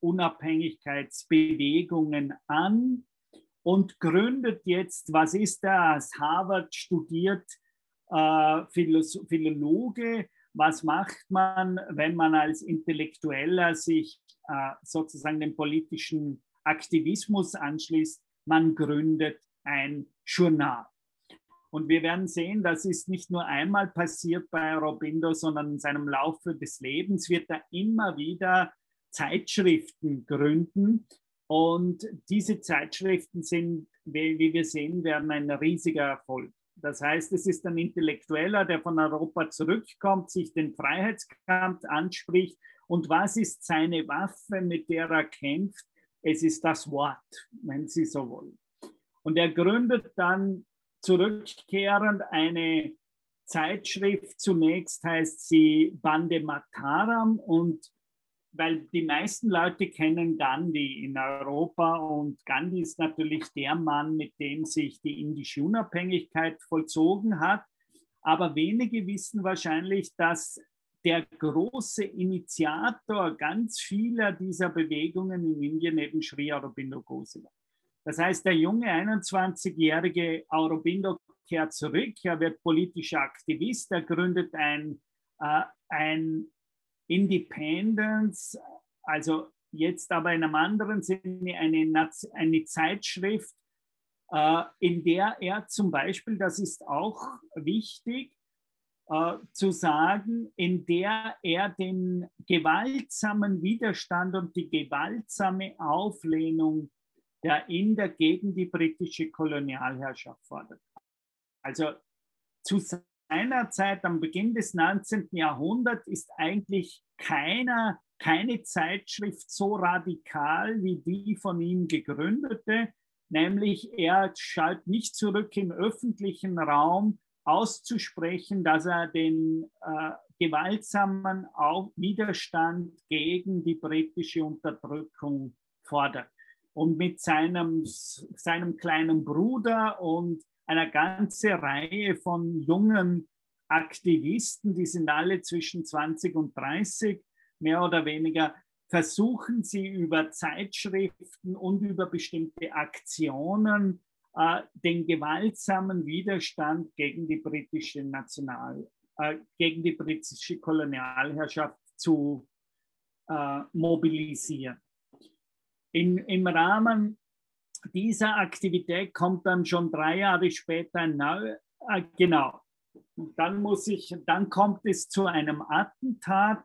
Unabhängigkeitsbewegungen an und gründet jetzt, was ist er, als Harvard studiert, äh, Philologe. Was macht man, wenn man als Intellektueller sich äh, sozusagen dem politischen Aktivismus anschließt? Man gründet ein Journal. Und wir werden sehen, das ist nicht nur einmal passiert bei Aurobindo, sondern in seinem Laufe des Lebens wird er immer wieder Zeitschriften gründen. Und diese Zeitschriften sind, wie wir sehen werden, ein riesiger Erfolg. Das heißt, es ist ein Intellektueller, der von Europa zurückkommt, sich den Freiheitskampf anspricht. Und was ist seine Waffe, mit der er kämpft? Es ist das Wort, wenn Sie so wollen. Und er gründet dann zurückkehrend eine Zeitschrift. Zunächst heißt sie Bande Mataram, und weil die meisten Leute kennen Gandhi in Europa und Gandhi ist natürlich der Mann, mit dem sich die indische Unabhängigkeit vollzogen hat. Aber wenige wissen wahrscheinlich, dass der große Initiator ganz vieler dieser Bewegungen in Indien eben Sri Aurobindo Ghosh war. Das heißt, der junge einundzwanzigjährige Aurobindo kehrt zurück, er wird politischer Aktivist, er gründet ein, äh, ein Independence, also jetzt aber in einem anderen Sinne eine, eine Zeitschrift, äh, in der er zum Beispiel, das ist auch wichtig, äh, zu sagen, in der er den gewaltsamen Widerstand und die gewaltsame Auflehnung der Inder gegen die britische Kolonialherrschaft fordert. Also zu seiner Zeit, am Beginn des neunzehnten. Jahrhunderts, ist eigentlich keiner, keine Zeitschrift so radikal wie die von ihm gegründete, nämlich er schaut nicht zurück im öffentlichen Raum auszusprechen, dass er den äh, gewaltsamen Widerstand gegen die britische Unterdrückung fordert. Und mit seinem, seinem kleinen Bruder und einer ganzen Reihe von jungen Aktivisten, die sind alle zwischen zwanzig und dreißig, mehr oder weniger, versuchen sie über Zeitschriften und über bestimmte Aktionen äh, den gewaltsamen Widerstand gegen die britische National, äh, gegen die britische Kolonialherrschaft zu äh, mobilisieren. In, Im Rahmen dieser Aktivität kommt dann schon drei Jahre später ein neu, äh, genau. Dann muss ich, dann kommt es zu einem Attentat.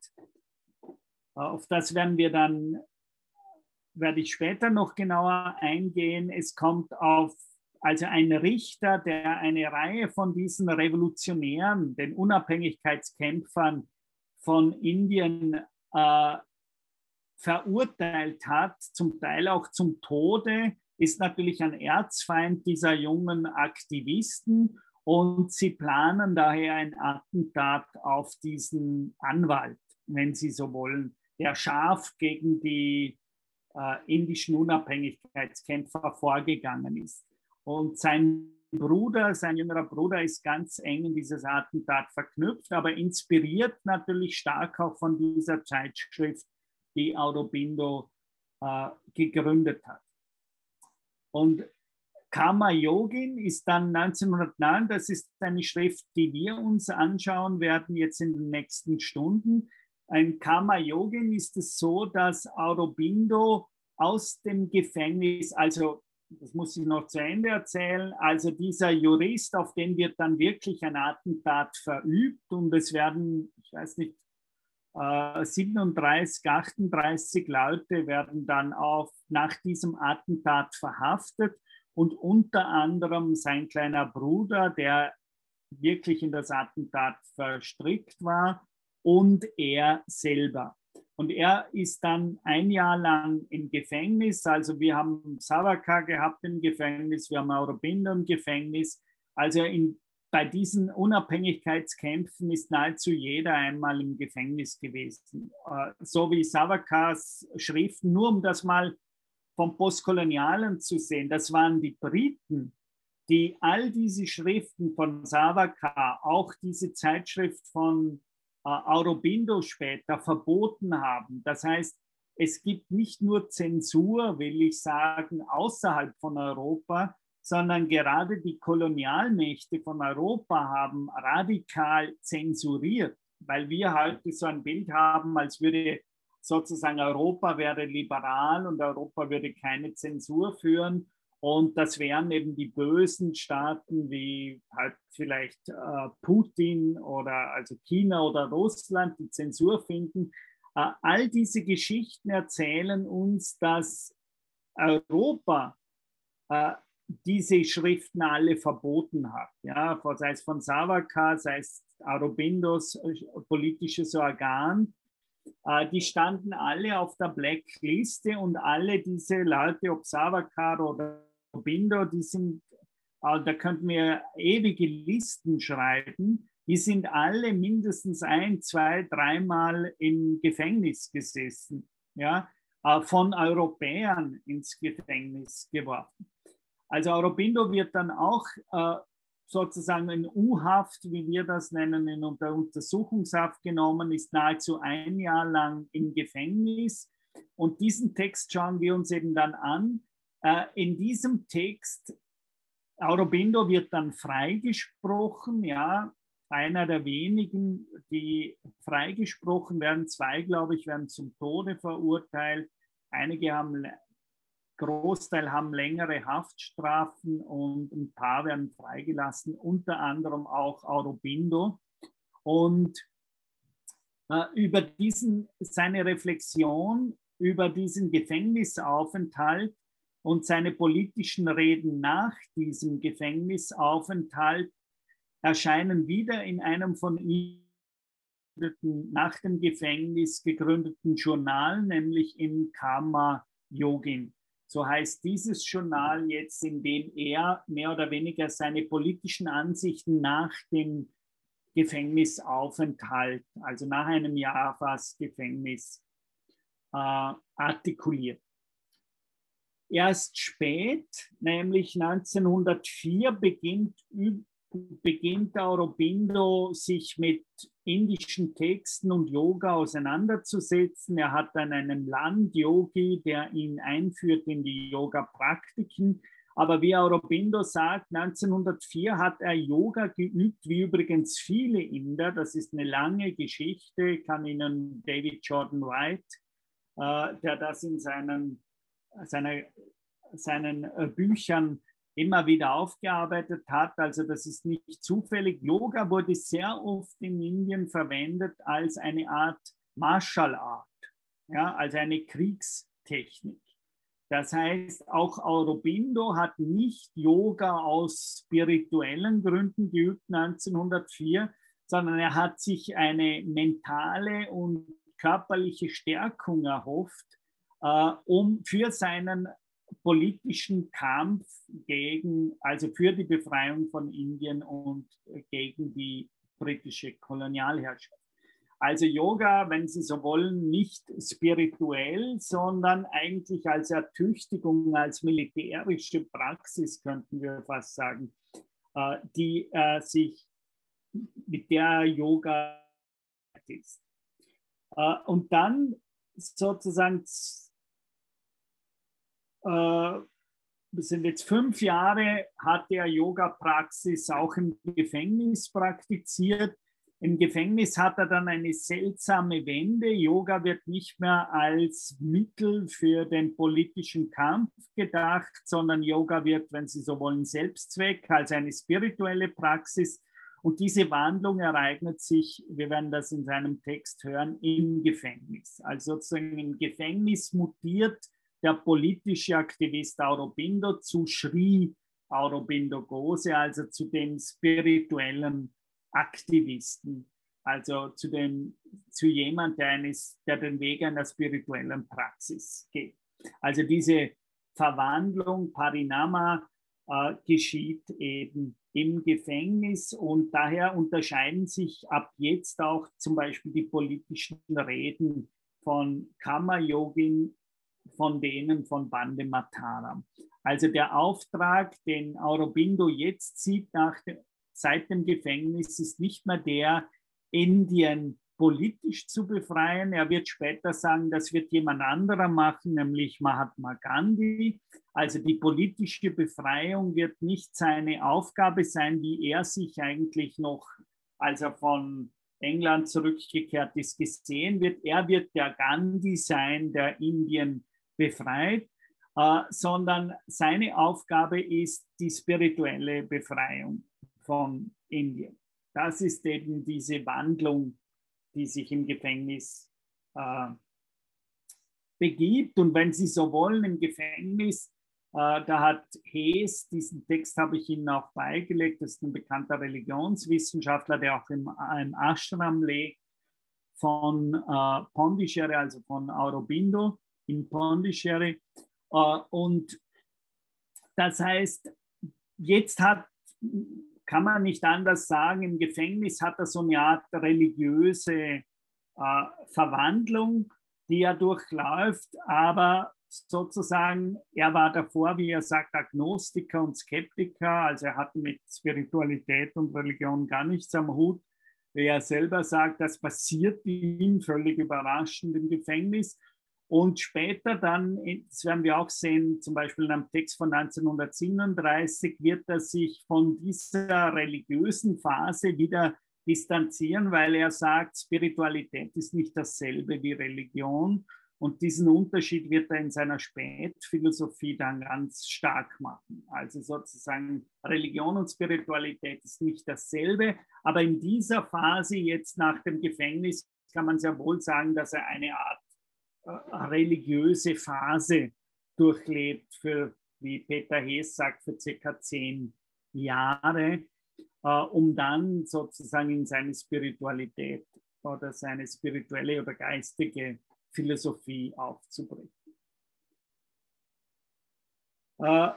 Auf das werden wir dann, werde ich später noch genauer eingehen. Es kommt auf, also ein Richter, der eine Reihe von diesen Revolutionären, den Unabhängigkeitskämpfern von Indien äh, verurteilt hat, zum Teil auch zum Tode, ist natürlich ein Erzfeind dieser jungen Aktivisten und sie planen daher ein Attentat auf diesen Anwalt, wenn Sie so wollen, der scharf gegen die äh, indischen Unabhängigkeitskämpfer vorgegangen ist. Und sein Bruder, sein jüngerer Bruder ist ganz eng in dieses Attentat verknüpft, aber inspiriert natürlich stark auch von dieser Zeitschrift, die Aurobindo äh, gegründet hat. Und Karma Yogin ist dann neunzehnhundertneun, das ist eine Schrift, die wir uns anschauen werden jetzt in den nächsten Stunden. Ein Karma Yogin ist es so, dass Aurobindo aus dem Gefängnis, also das muss ich noch zu Ende erzählen, also dieser Jurist, auf den wird dann wirklich ein Attentat verübt und es werden, ich weiß nicht, siebenunddreißig, achtunddreißig Leute werden dann auch nach diesem Attentat verhaftet und unter anderem sein kleiner Bruder, der wirklich in das Attentat verstrickt war und er selber. Und er ist dann ein Jahr lang im Gefängnis, also wir haben Savarkar gehabt im Gefängnis, wir haben Aurobindo im Gefängnis, also in bei diesen Unabhängigkeitskämpfen ist nahezu jeder einmal im Gefängnis gewesen. So wie Savarkars Schriften, nur um das mal vom Postkolonialen zu sehen, das waren die Briten, die all diese Schriften von Savarkar, auch diese Zeitschrift von Aurobindo später verboten haben. Das heißt, es gibt nicht nur Zensur, will ich sagen, außerhalb von Europa, sondern gerade die Kolonialmächte von Europa haben radikal zensuriert, weil wir heute so ein Bild haben, als würde sozusagen Europa wäre liberal und Europa würde keine Zensur führen. Und das wären eben die bösen Staaten wie halt vielleicht äh, Putin oder also China oder Russland, die Zensur finden. Äh, all diese Geschichten erzählen uns, dass Europa äh, diese Schriften alle verboten hat. Ja, sei es von Savarkar, sei es Aurobindos politisches Organ. Äh, die standen alle auf der Blackliste und alle diese Leute, ob Savarkar oder Aurobindo, die sind, äh, da könnten wir ewige Listen schreiben, die sind alle mindestens ein, zwei, dreimal im Gefängnis gesessen, ja, äh, von Europäern ins Gefängnis geworfen. Also Aurobindo wird dann auch äh, sozusagen in U-Haft, wie wir das nennen, in unter Untersuchungshaft genommen, ist nahezu ein Jahr lang im Gefängnis. Und diesen Text schauen wir uns eben dann an. Äh, in diesem Text, Aurobindo wird dann freigesprochen, ja, einer der wenigen, die freigesprochen werden. Zwei, glaube ich, werden zum Tode verurteilt. Einige haben Großteil haben längere Haftstrafen und ein paar werden freigelassen, unter anderem auch Aurobindo. Und äh, über diesen, seine Reflexion über diesen Gefängnisaufenthalt und seine politischen Reden nach diesem Gefängnisaufenthalt erscheinen wieder in einem von ihm nach dem Gefängnis gegründeten Journal, nämlich im Karma Yogin. So heißt dieses Journal jetzt, in dem er mehr oder weniger seine politischen Ansichten nach dem Gefängnisaufenthalt, also nach einem Jahr fast Gefängnis, äh, artikuliert. Erst spät, nämlich neunzehnhundertvier, beginnt, beginnt Aurobindo sich mit indischen Texten und Yoga auseinanderzusetzen. Er hat dann einen Land-Yogi, der ihn einführt in die Yoga-Praktiken. Aber wie Aurobindo sagt, neunzehnhundertvier hat er Yoga geübt, wie übrigens viele Inder. Das ist eine lange Geschichte. Ich kann Ihnen David Jordan White, äh, der das in seinen, seiner, seinen äh, Büchern immer wieder aufgearbeitet hat. Also das ist nicht zufällig. Yoga wurde sehr oft in Indien verwendet als eine Art Martial Art, ja, als eine Kriegstechnik. Das heißt, auch Aurobindo hat nicht Yoga aus spirituellen Gründen geübt neunzehnhundertvier, sondern er hat sich eine mentale und körperliche Stärkung erhofft, äh, um für seinen politischen Kampf gegen, also für die Befreiung von Indien und gegen die britische Kolonialherrschaft. Also Yoga, wenn Sie so wollen, nicht spirituell, sondern eigentlich als Ertüchtigung, als militärische Praxis, könnten wir fast sagen, die äh, sich mit der Yoga ist. Äh, und dann sozusagen äh, das sind jetzt fünf Jahre, hat er Yoga-Praxis auch im Gefängnis praktiziert. Im Gefängnis hat er dann eine seltsame Wende. Yoga wird nicht mehr als Mittel für den politischen Kampf gedacht, sondern Yoga wird, wenn Sie so wollen, Selbstzweck, als eine spirituelle Praxis. Und diese Wandlung ereignet sich, wir werden das in seinem Text hören, im Gefängnis. Also sozusagen im Gefängnis mutiert der politische Aktivist Aurobindo zu Sri Aurobindo Ghose, also zu dem spirituellen Aktivisten, also zu, dem, zu jemand, der, eines, der den Weg einer spirituellen Praxis geht. Also diese Verwandlung, Parinama, äh, geschieht eben im Gefängnis und daher unterscheiden sich ab jetzt auch zum Beispiel die politischen Reden von Karma Yogin von denen von Bande Mataram. Also der Auftrag, den Aurobindo jetzt sieht nach dem, seit dem Gefängnis, ist nicht mehr der, Indien politisch zu befreien. Er wird später sagen, das wird jemand anderer machen, nämlich Mahatma Gandhi. Also die politische Befreiung wird nicht seine Aufgabe sein, wie er sich eigentlich noch, als er von England zurückgekehrt ist, gesehen wird. Er wird der Gandhi sein, der Indien befreit, äh, sondern seine Aufgabe ist die spirituelle Befreiung von Indien. Das ist eben diese Wandlung, die sich im Gefängnis äh, begibt. Und wenn Sie so wollen, im Gefängnis, äh, da hat Hees, diesen Text habe ich Ihnen auch beigelegt, das ist ein bekannter Religionswissenschaftler, der auch im, im Ashram lebt, von äh, Pondicherry, also von Aurobindo, in Pondicherry. Uh, und das heißt, jetzt hat, kann man nicht anders sagen, im Gefängnis hat er so eine Art religiöse uh, Verwandlung, die er durchläuft, aber sozusagen, er war davor, wie er sagt, Agnostiker und Skeptiker, also er hatte mit Spiritualität und Religion gar nichts am Hut. Wie er selber sagt, das passiert ihm völlig überraschend im Gefängnis. Und später dann, das werden wir auch sehen, zum Beispiel in einem Text von neunzehnhundertsiebenunddreißig, wird er sich von dieser religiösen Phase wieder distanzieren, weil er sagt, Spiritualität ist nicht dasselbe wie Religion. Und diesen Unterschied wird er in seiner Spätphilosophie dann ganz stark machen. Also sozusagen Religion und Spiritualität ist nicht dasselbe, aber in dieser Phase jetzt nach dem Gefängnis kann man sehr wohl sagen, dass er eine Art religiöse Phase durchlebt für, wie Peter Hees sagt, für circa zehn Jahre, äh, um dann sozusagen in seine Spiritualität oder seine spirituelle oder geistige Philosophie aufzubrechen. Äh,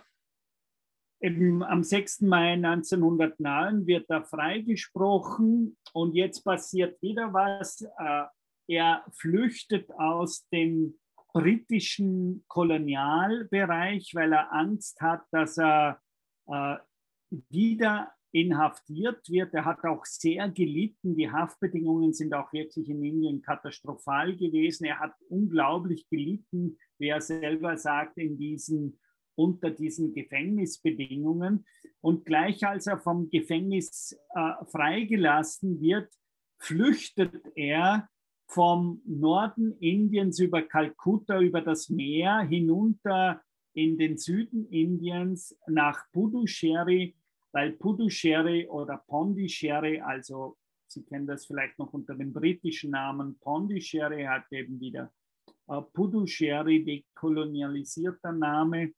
eben am sechsten Mai neunzehnhundertneun wird er freigesprochen und jetzt passiert wieder was. Äh, er flüchtet aus dem britischen Kolonialbereich, weil er Angst hat, dass er äh, wieder inhaftiert wird. Er hat auch sehr gelitten. Die Haftbedingungen sind auch wirklich in Indien katastrophal gewesen. Er hat unglaublich gelitten, wie er selber sagt, in diesen, unter diesen Gefängnisbedingungen. Und gleich als er vom Gefängnis äh, freigelassen wird, flüchtet er vom Norden Indiens über Kalkutta, über das Meer hinunter in den Süden Indiens nach Puducherry, weil Puducherry oder Pondicherry, also Sie kennen das vielleicht noch unter dem britischen Namen, Pondicherry hat eben wieder äh, Puducherry, dekolonialisierter Name.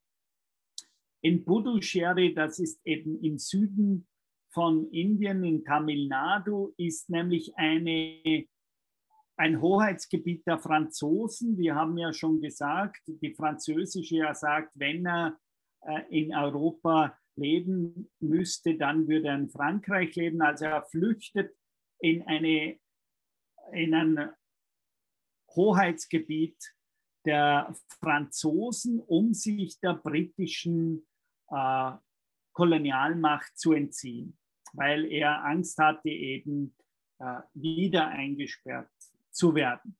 In Puducherry, das ist eben im Süden von Indien, in Tamil Nadu, ist nämlich eine, ein Hoheitsgebiet der Franzosen. Wir haben ja schon gesagt, die französische ja sagt, wenn er äh, in Europa leben müsste, dann würde er in Frankreich leben. Also er flüchtet in, eine, in ein Hoheitsgebiet der Franzosen, um sich der britischen äh, Kolonialmacht zu entziehen, weil er Angst hatte, eben äh, wieder eingesperrt zu werden.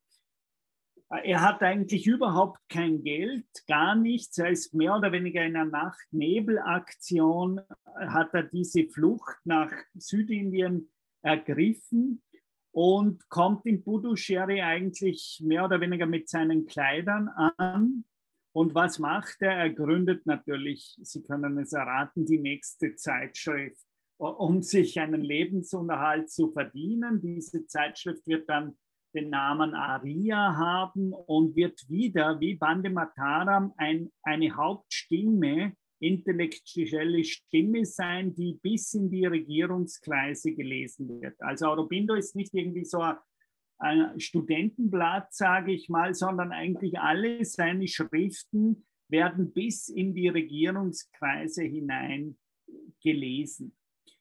Er hat eigentlich überhaupt kein Geld, gar nichts. Er ist mehr oder weniger in einer Nacht-Nebel-Aktion, hat er diese Flucht nach Südindien ergriffen und kommt in Puducherry eigentlich mehr oder weniger mit seinen Kleidern an. Und was macht er? Er gründet natürlich, Sie können es erraten, die nächste Zeitschrift, um sich einen Lebensunterhalt zu verdienen. Diese Zeitschrift wird dann den Namen Arya haben und wird wieder, wie Bande Mataram, ein, eine Hauptstimme, intellektuelle Stimme sein, die bis in die Regierungskreise gelesen wird. Also Aurobindo ist nicht irgendwie so ein, ein Studentenblatt, sage ich mal, sondern eigentlich alle seine Schriften werden bis in die Regierungskreise hinein gelesen.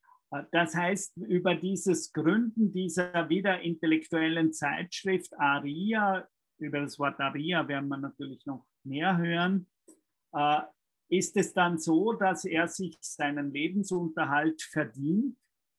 Das heißt, über dieses Gründen dieser wieder intellektuellen Zeitschrift Arya, über das Wort Arya werden wir natürlich noch mehr hören, äh, ist es dann so, dass er sich seinen Lebensunterhalt verdient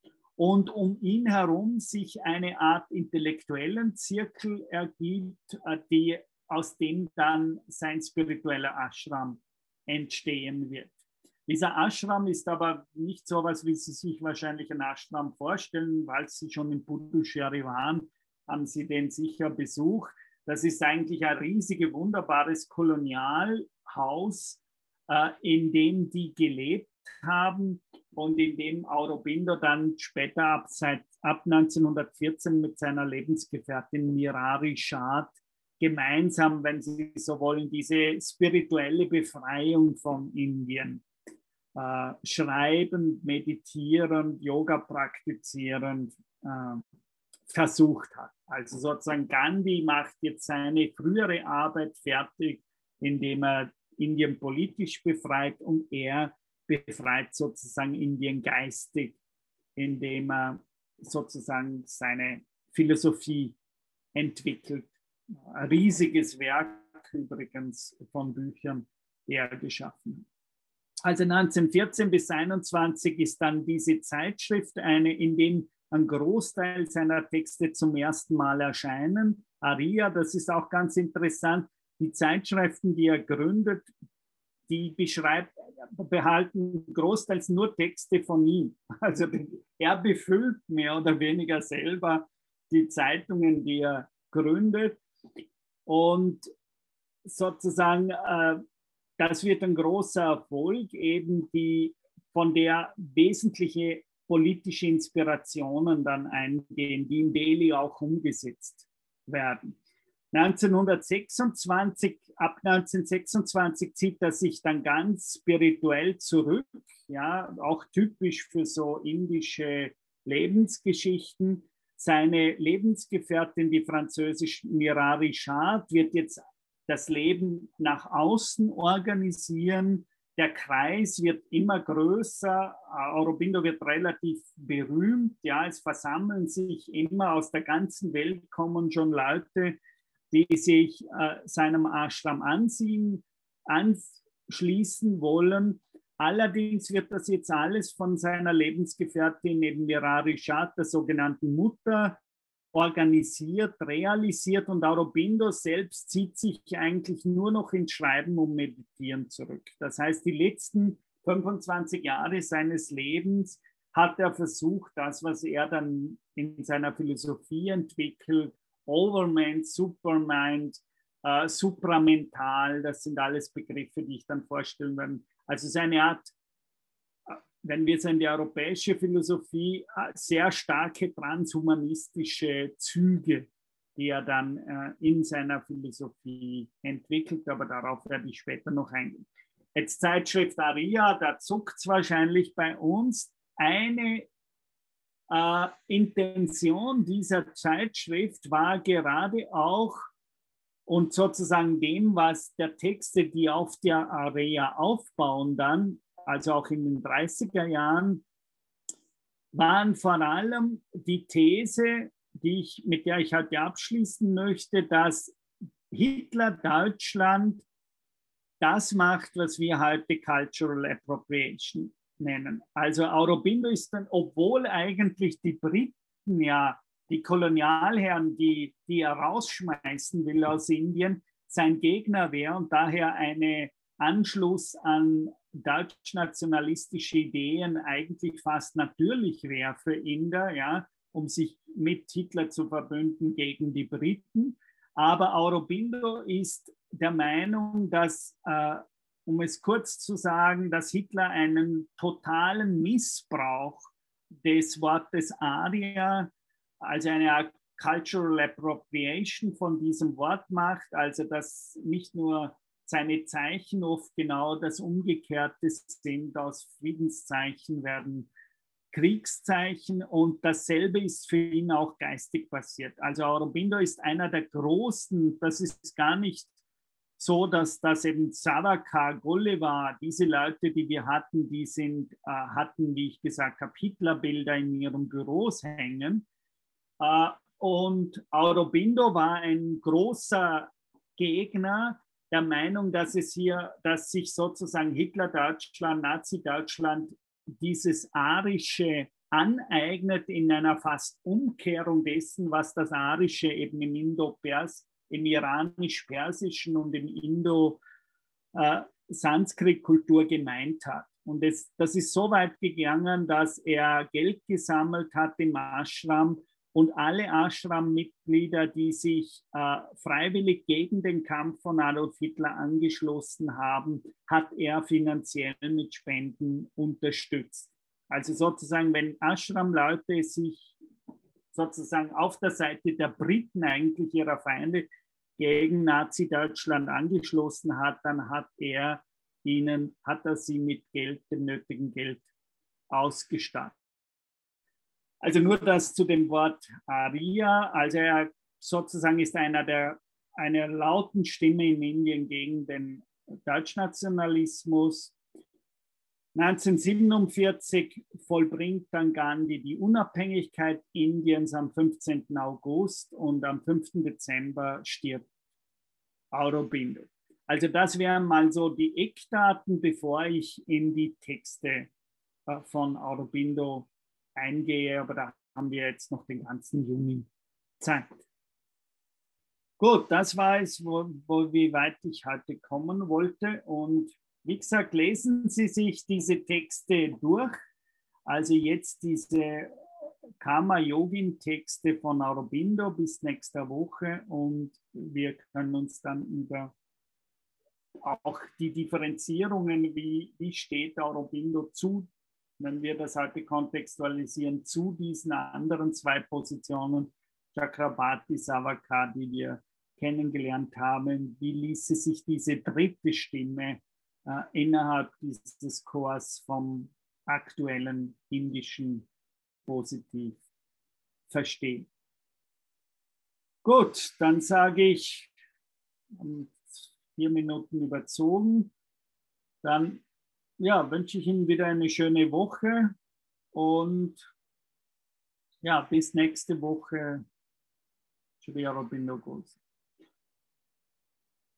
und um ihn herum sich eine Art intellektuellen Zirkel ergibt, äh, die, aus dem dann sein spiritueller Ashram entstehen wird. Dieser Ashram ist aber nicht so etwas, wie Sie sich wahrscheinlich einen Ashram vorstellen, weil Sie schon in Puducherry waren, haben Sie den sicher besucht. Das ist eigentlich ein riesiges, wunderbares Kolonialhaus, äh, in dem die gelebt haben und in dem Aurobindo dann später ab, seit, ab neunzehnhundertvierzehn mit seiner Lebensgefährtin Mirari Shad gemeinsam, wenn Sie so wollen, diese spirituelle Befreiung von Indien Äh, schreibend, meditierend, Yoga praktizierend äh, versucht hat. Also sozusagen Gandhi macht jetzt seine frühere Arbeit fertig, indem er Indien politisch befreit und er befreit sozusagen Indien geistig, indem er sozusagen seine Philosophie entwickelt. Ein riesiges Werk übrigens von Büchern, die er geschaffen hat. Also neunzehnhundertvierzehn bis einundzwanzig ist dann diese Zeitschrift eine, in dem ein Großteil seiner Texte zum ersten Mal erscheinen. Arya, das ist auch ganz interessant, die Zeitschriften, die er gründet, die beschreibt, behalten großteils nur Texte von ihm. Also er befüllt mehr oder weniger selber die Zeitungen, die er gründet. Und sozusagen äh, das wird ein großer Erfolg, eben die, von der wesentliche politische Inspirationen dann eingehen, die in Delhi auch umgesetzt werden. neunzehnhundertsechsundzwanzig, ab neunzehnhundertsechsundzwanzig zieht er sich dann ganz spirituell zurück, ja, auch typisch für so indische Lebensgeschichten. Seine Lebensgefährtin, die französische Mirari Schad, wird jetzt das Leben nach außen organisieren. Der Kreis wird immer größer. Aurobindo wird relativ berühmt. Ja, es versammeln sich immer aus der ganzen Welt, kommen schon Leute, die sich äh, seinem Ashram anziehen, anschließen wollen. Allerdings wird das jetzt alles von seiner Lebensgefährtin neben Mirari Schad, der sogenannten Mutter, organisiert, realisiert, und Aurobindo selbst zieht sich eigentlich nur noch ins Schreiben und Meditieren zurück. Das heißt, die letzten fünfundzwanzig Jahre seines Lebens hat er versucht, das, was er dann in seiner Philosophie entwickelt, Overmind, Supermind, äh, supramental, das sind alles Begriffe, die ich dann vorstellen werde. Also seine Art, wenn wir es in die europäische Philosophie, sehr starke transhumanistische Züge, die er dann äh, in seiner Philosophie entwickelt, aber darauf werde ich später noch eingehen. Jetzt Zeitschrift Aria, da zuckt es wahrscheinlich bei uns. Eine äh, Intention dieser Zeitschrift war gerade auch, und sozusagen dem, was der Texte, die auf der Aria aufbauen dann, also auch in den dreißiger Jahren, waren vor allem die These, die ich, mit der ich heute abschließen möchte, dass Hitler Deutschland das macht, was wir heute Cultural Appropriation nennen. Also Aurobindo ist dann, obwohl eigentlich die Briten ja, die Kolonialherren, die, die er rausschmeißen will aus Indien, sein Gegner wäre und daher ein Anschluss an deutsch-nationalistische Ideen eigentlich fast natürlich wäre für Inder, ja, um sich mit Hitler zu verbünden gegen die Briten. Aber Aurobindo ist der Meinung, dass, äh, um es kurz zu sagen, dass Hitler einen totalen Missbrauch des Wortes Arya, also eine Art Cultural Appropriation von diesem Wort macht, also dass nicht nur seine Zeichen oft genau das Umgekehrte sind, aus Friedenszeichen werden Kriegszeichen, und dasselbe ist für ihn auch geistig passiert. Also Aurobindo ist einer der großen, das ist gar nicht so, dass das eben Savarkar, Gulliver, diese Leute, die wir hatten, die sind, äh, hatten, wie ich gesagt habe, Hitlerbilder in ihren Büros hängen. Äh, und Aurobindo war ein großer Gegner der Meinung, dass es hier, dass sich sozusagen Hitler-Deutschland, Nazi-Deutschland dieses Arische aneignet in einer fast Umkehrung dessen, was das Arische eben im Indo-Pers, im Iranisch-Persischen und im Indo-Sanskrit-Kultur gemeint hat. Und es, das ist so weit gegangen, dass er Geld gesammelt hat im Ashram, und alle Ashram-Mitglieder, die sich äh, freiwillig gegen den Kampf von Adolf Hitler angeschlossen haben, hat er finanziell mit Spenden unterstützt. Also sozusagen, wenn Ashram-Leute sich sozusagen auf der Seite der Briten, eigentlich ihrer Feinde, gegen Nazi-Deutschland angeschlossen hat, dann hat er ihnen, hat er sie mit Geld, dem nötigen Geld ausgestattet. Also nur das zu dem Wort Arya, also er sozusagen ist einer der, einer lauten Stimme in Indien gegen den Deutschnationalismus. neunzehnhundertsiebenundvierzig vollbringt dann Gandhi die Unabhängigkeit Indiens am fünfzehnten August und am fünften Dezember stirbt Aurobindo. Also das wären mal so die Eckdaten, bevor ich in die Texte von Aurobindo eingehe, aber da haben wir jetzt noch den ganzen Juni Zeit. Gut, das war es, wo, wo, wie weit ich heute kommen wollte. Und wie gesagt, lesen Sie sich diese Texte durch. Also jetzt diese Karma-Yogin-Texte von Aurobindo bis nächste Woche, und wir können uns dann über auch die Differenzierungen, wie, wie steht Aurobindo zu, wenn wir das heute kontextualisieren, zu diesen anderen zwei Positionen, Chakrabarti, Savarkar, die wir kennengelernt haben, wie ließe sich diese dritte Stimme äh, innerhalb dieses Chors vom aktuellen indischen Positiv verstehen. Gut, dann sage ich, vier Minuten überzogen, dann ja, wünsche ich Ihnen wieder eine schöne Woche und ja, bis nächste Woche. Shri Aurobindo Ghose.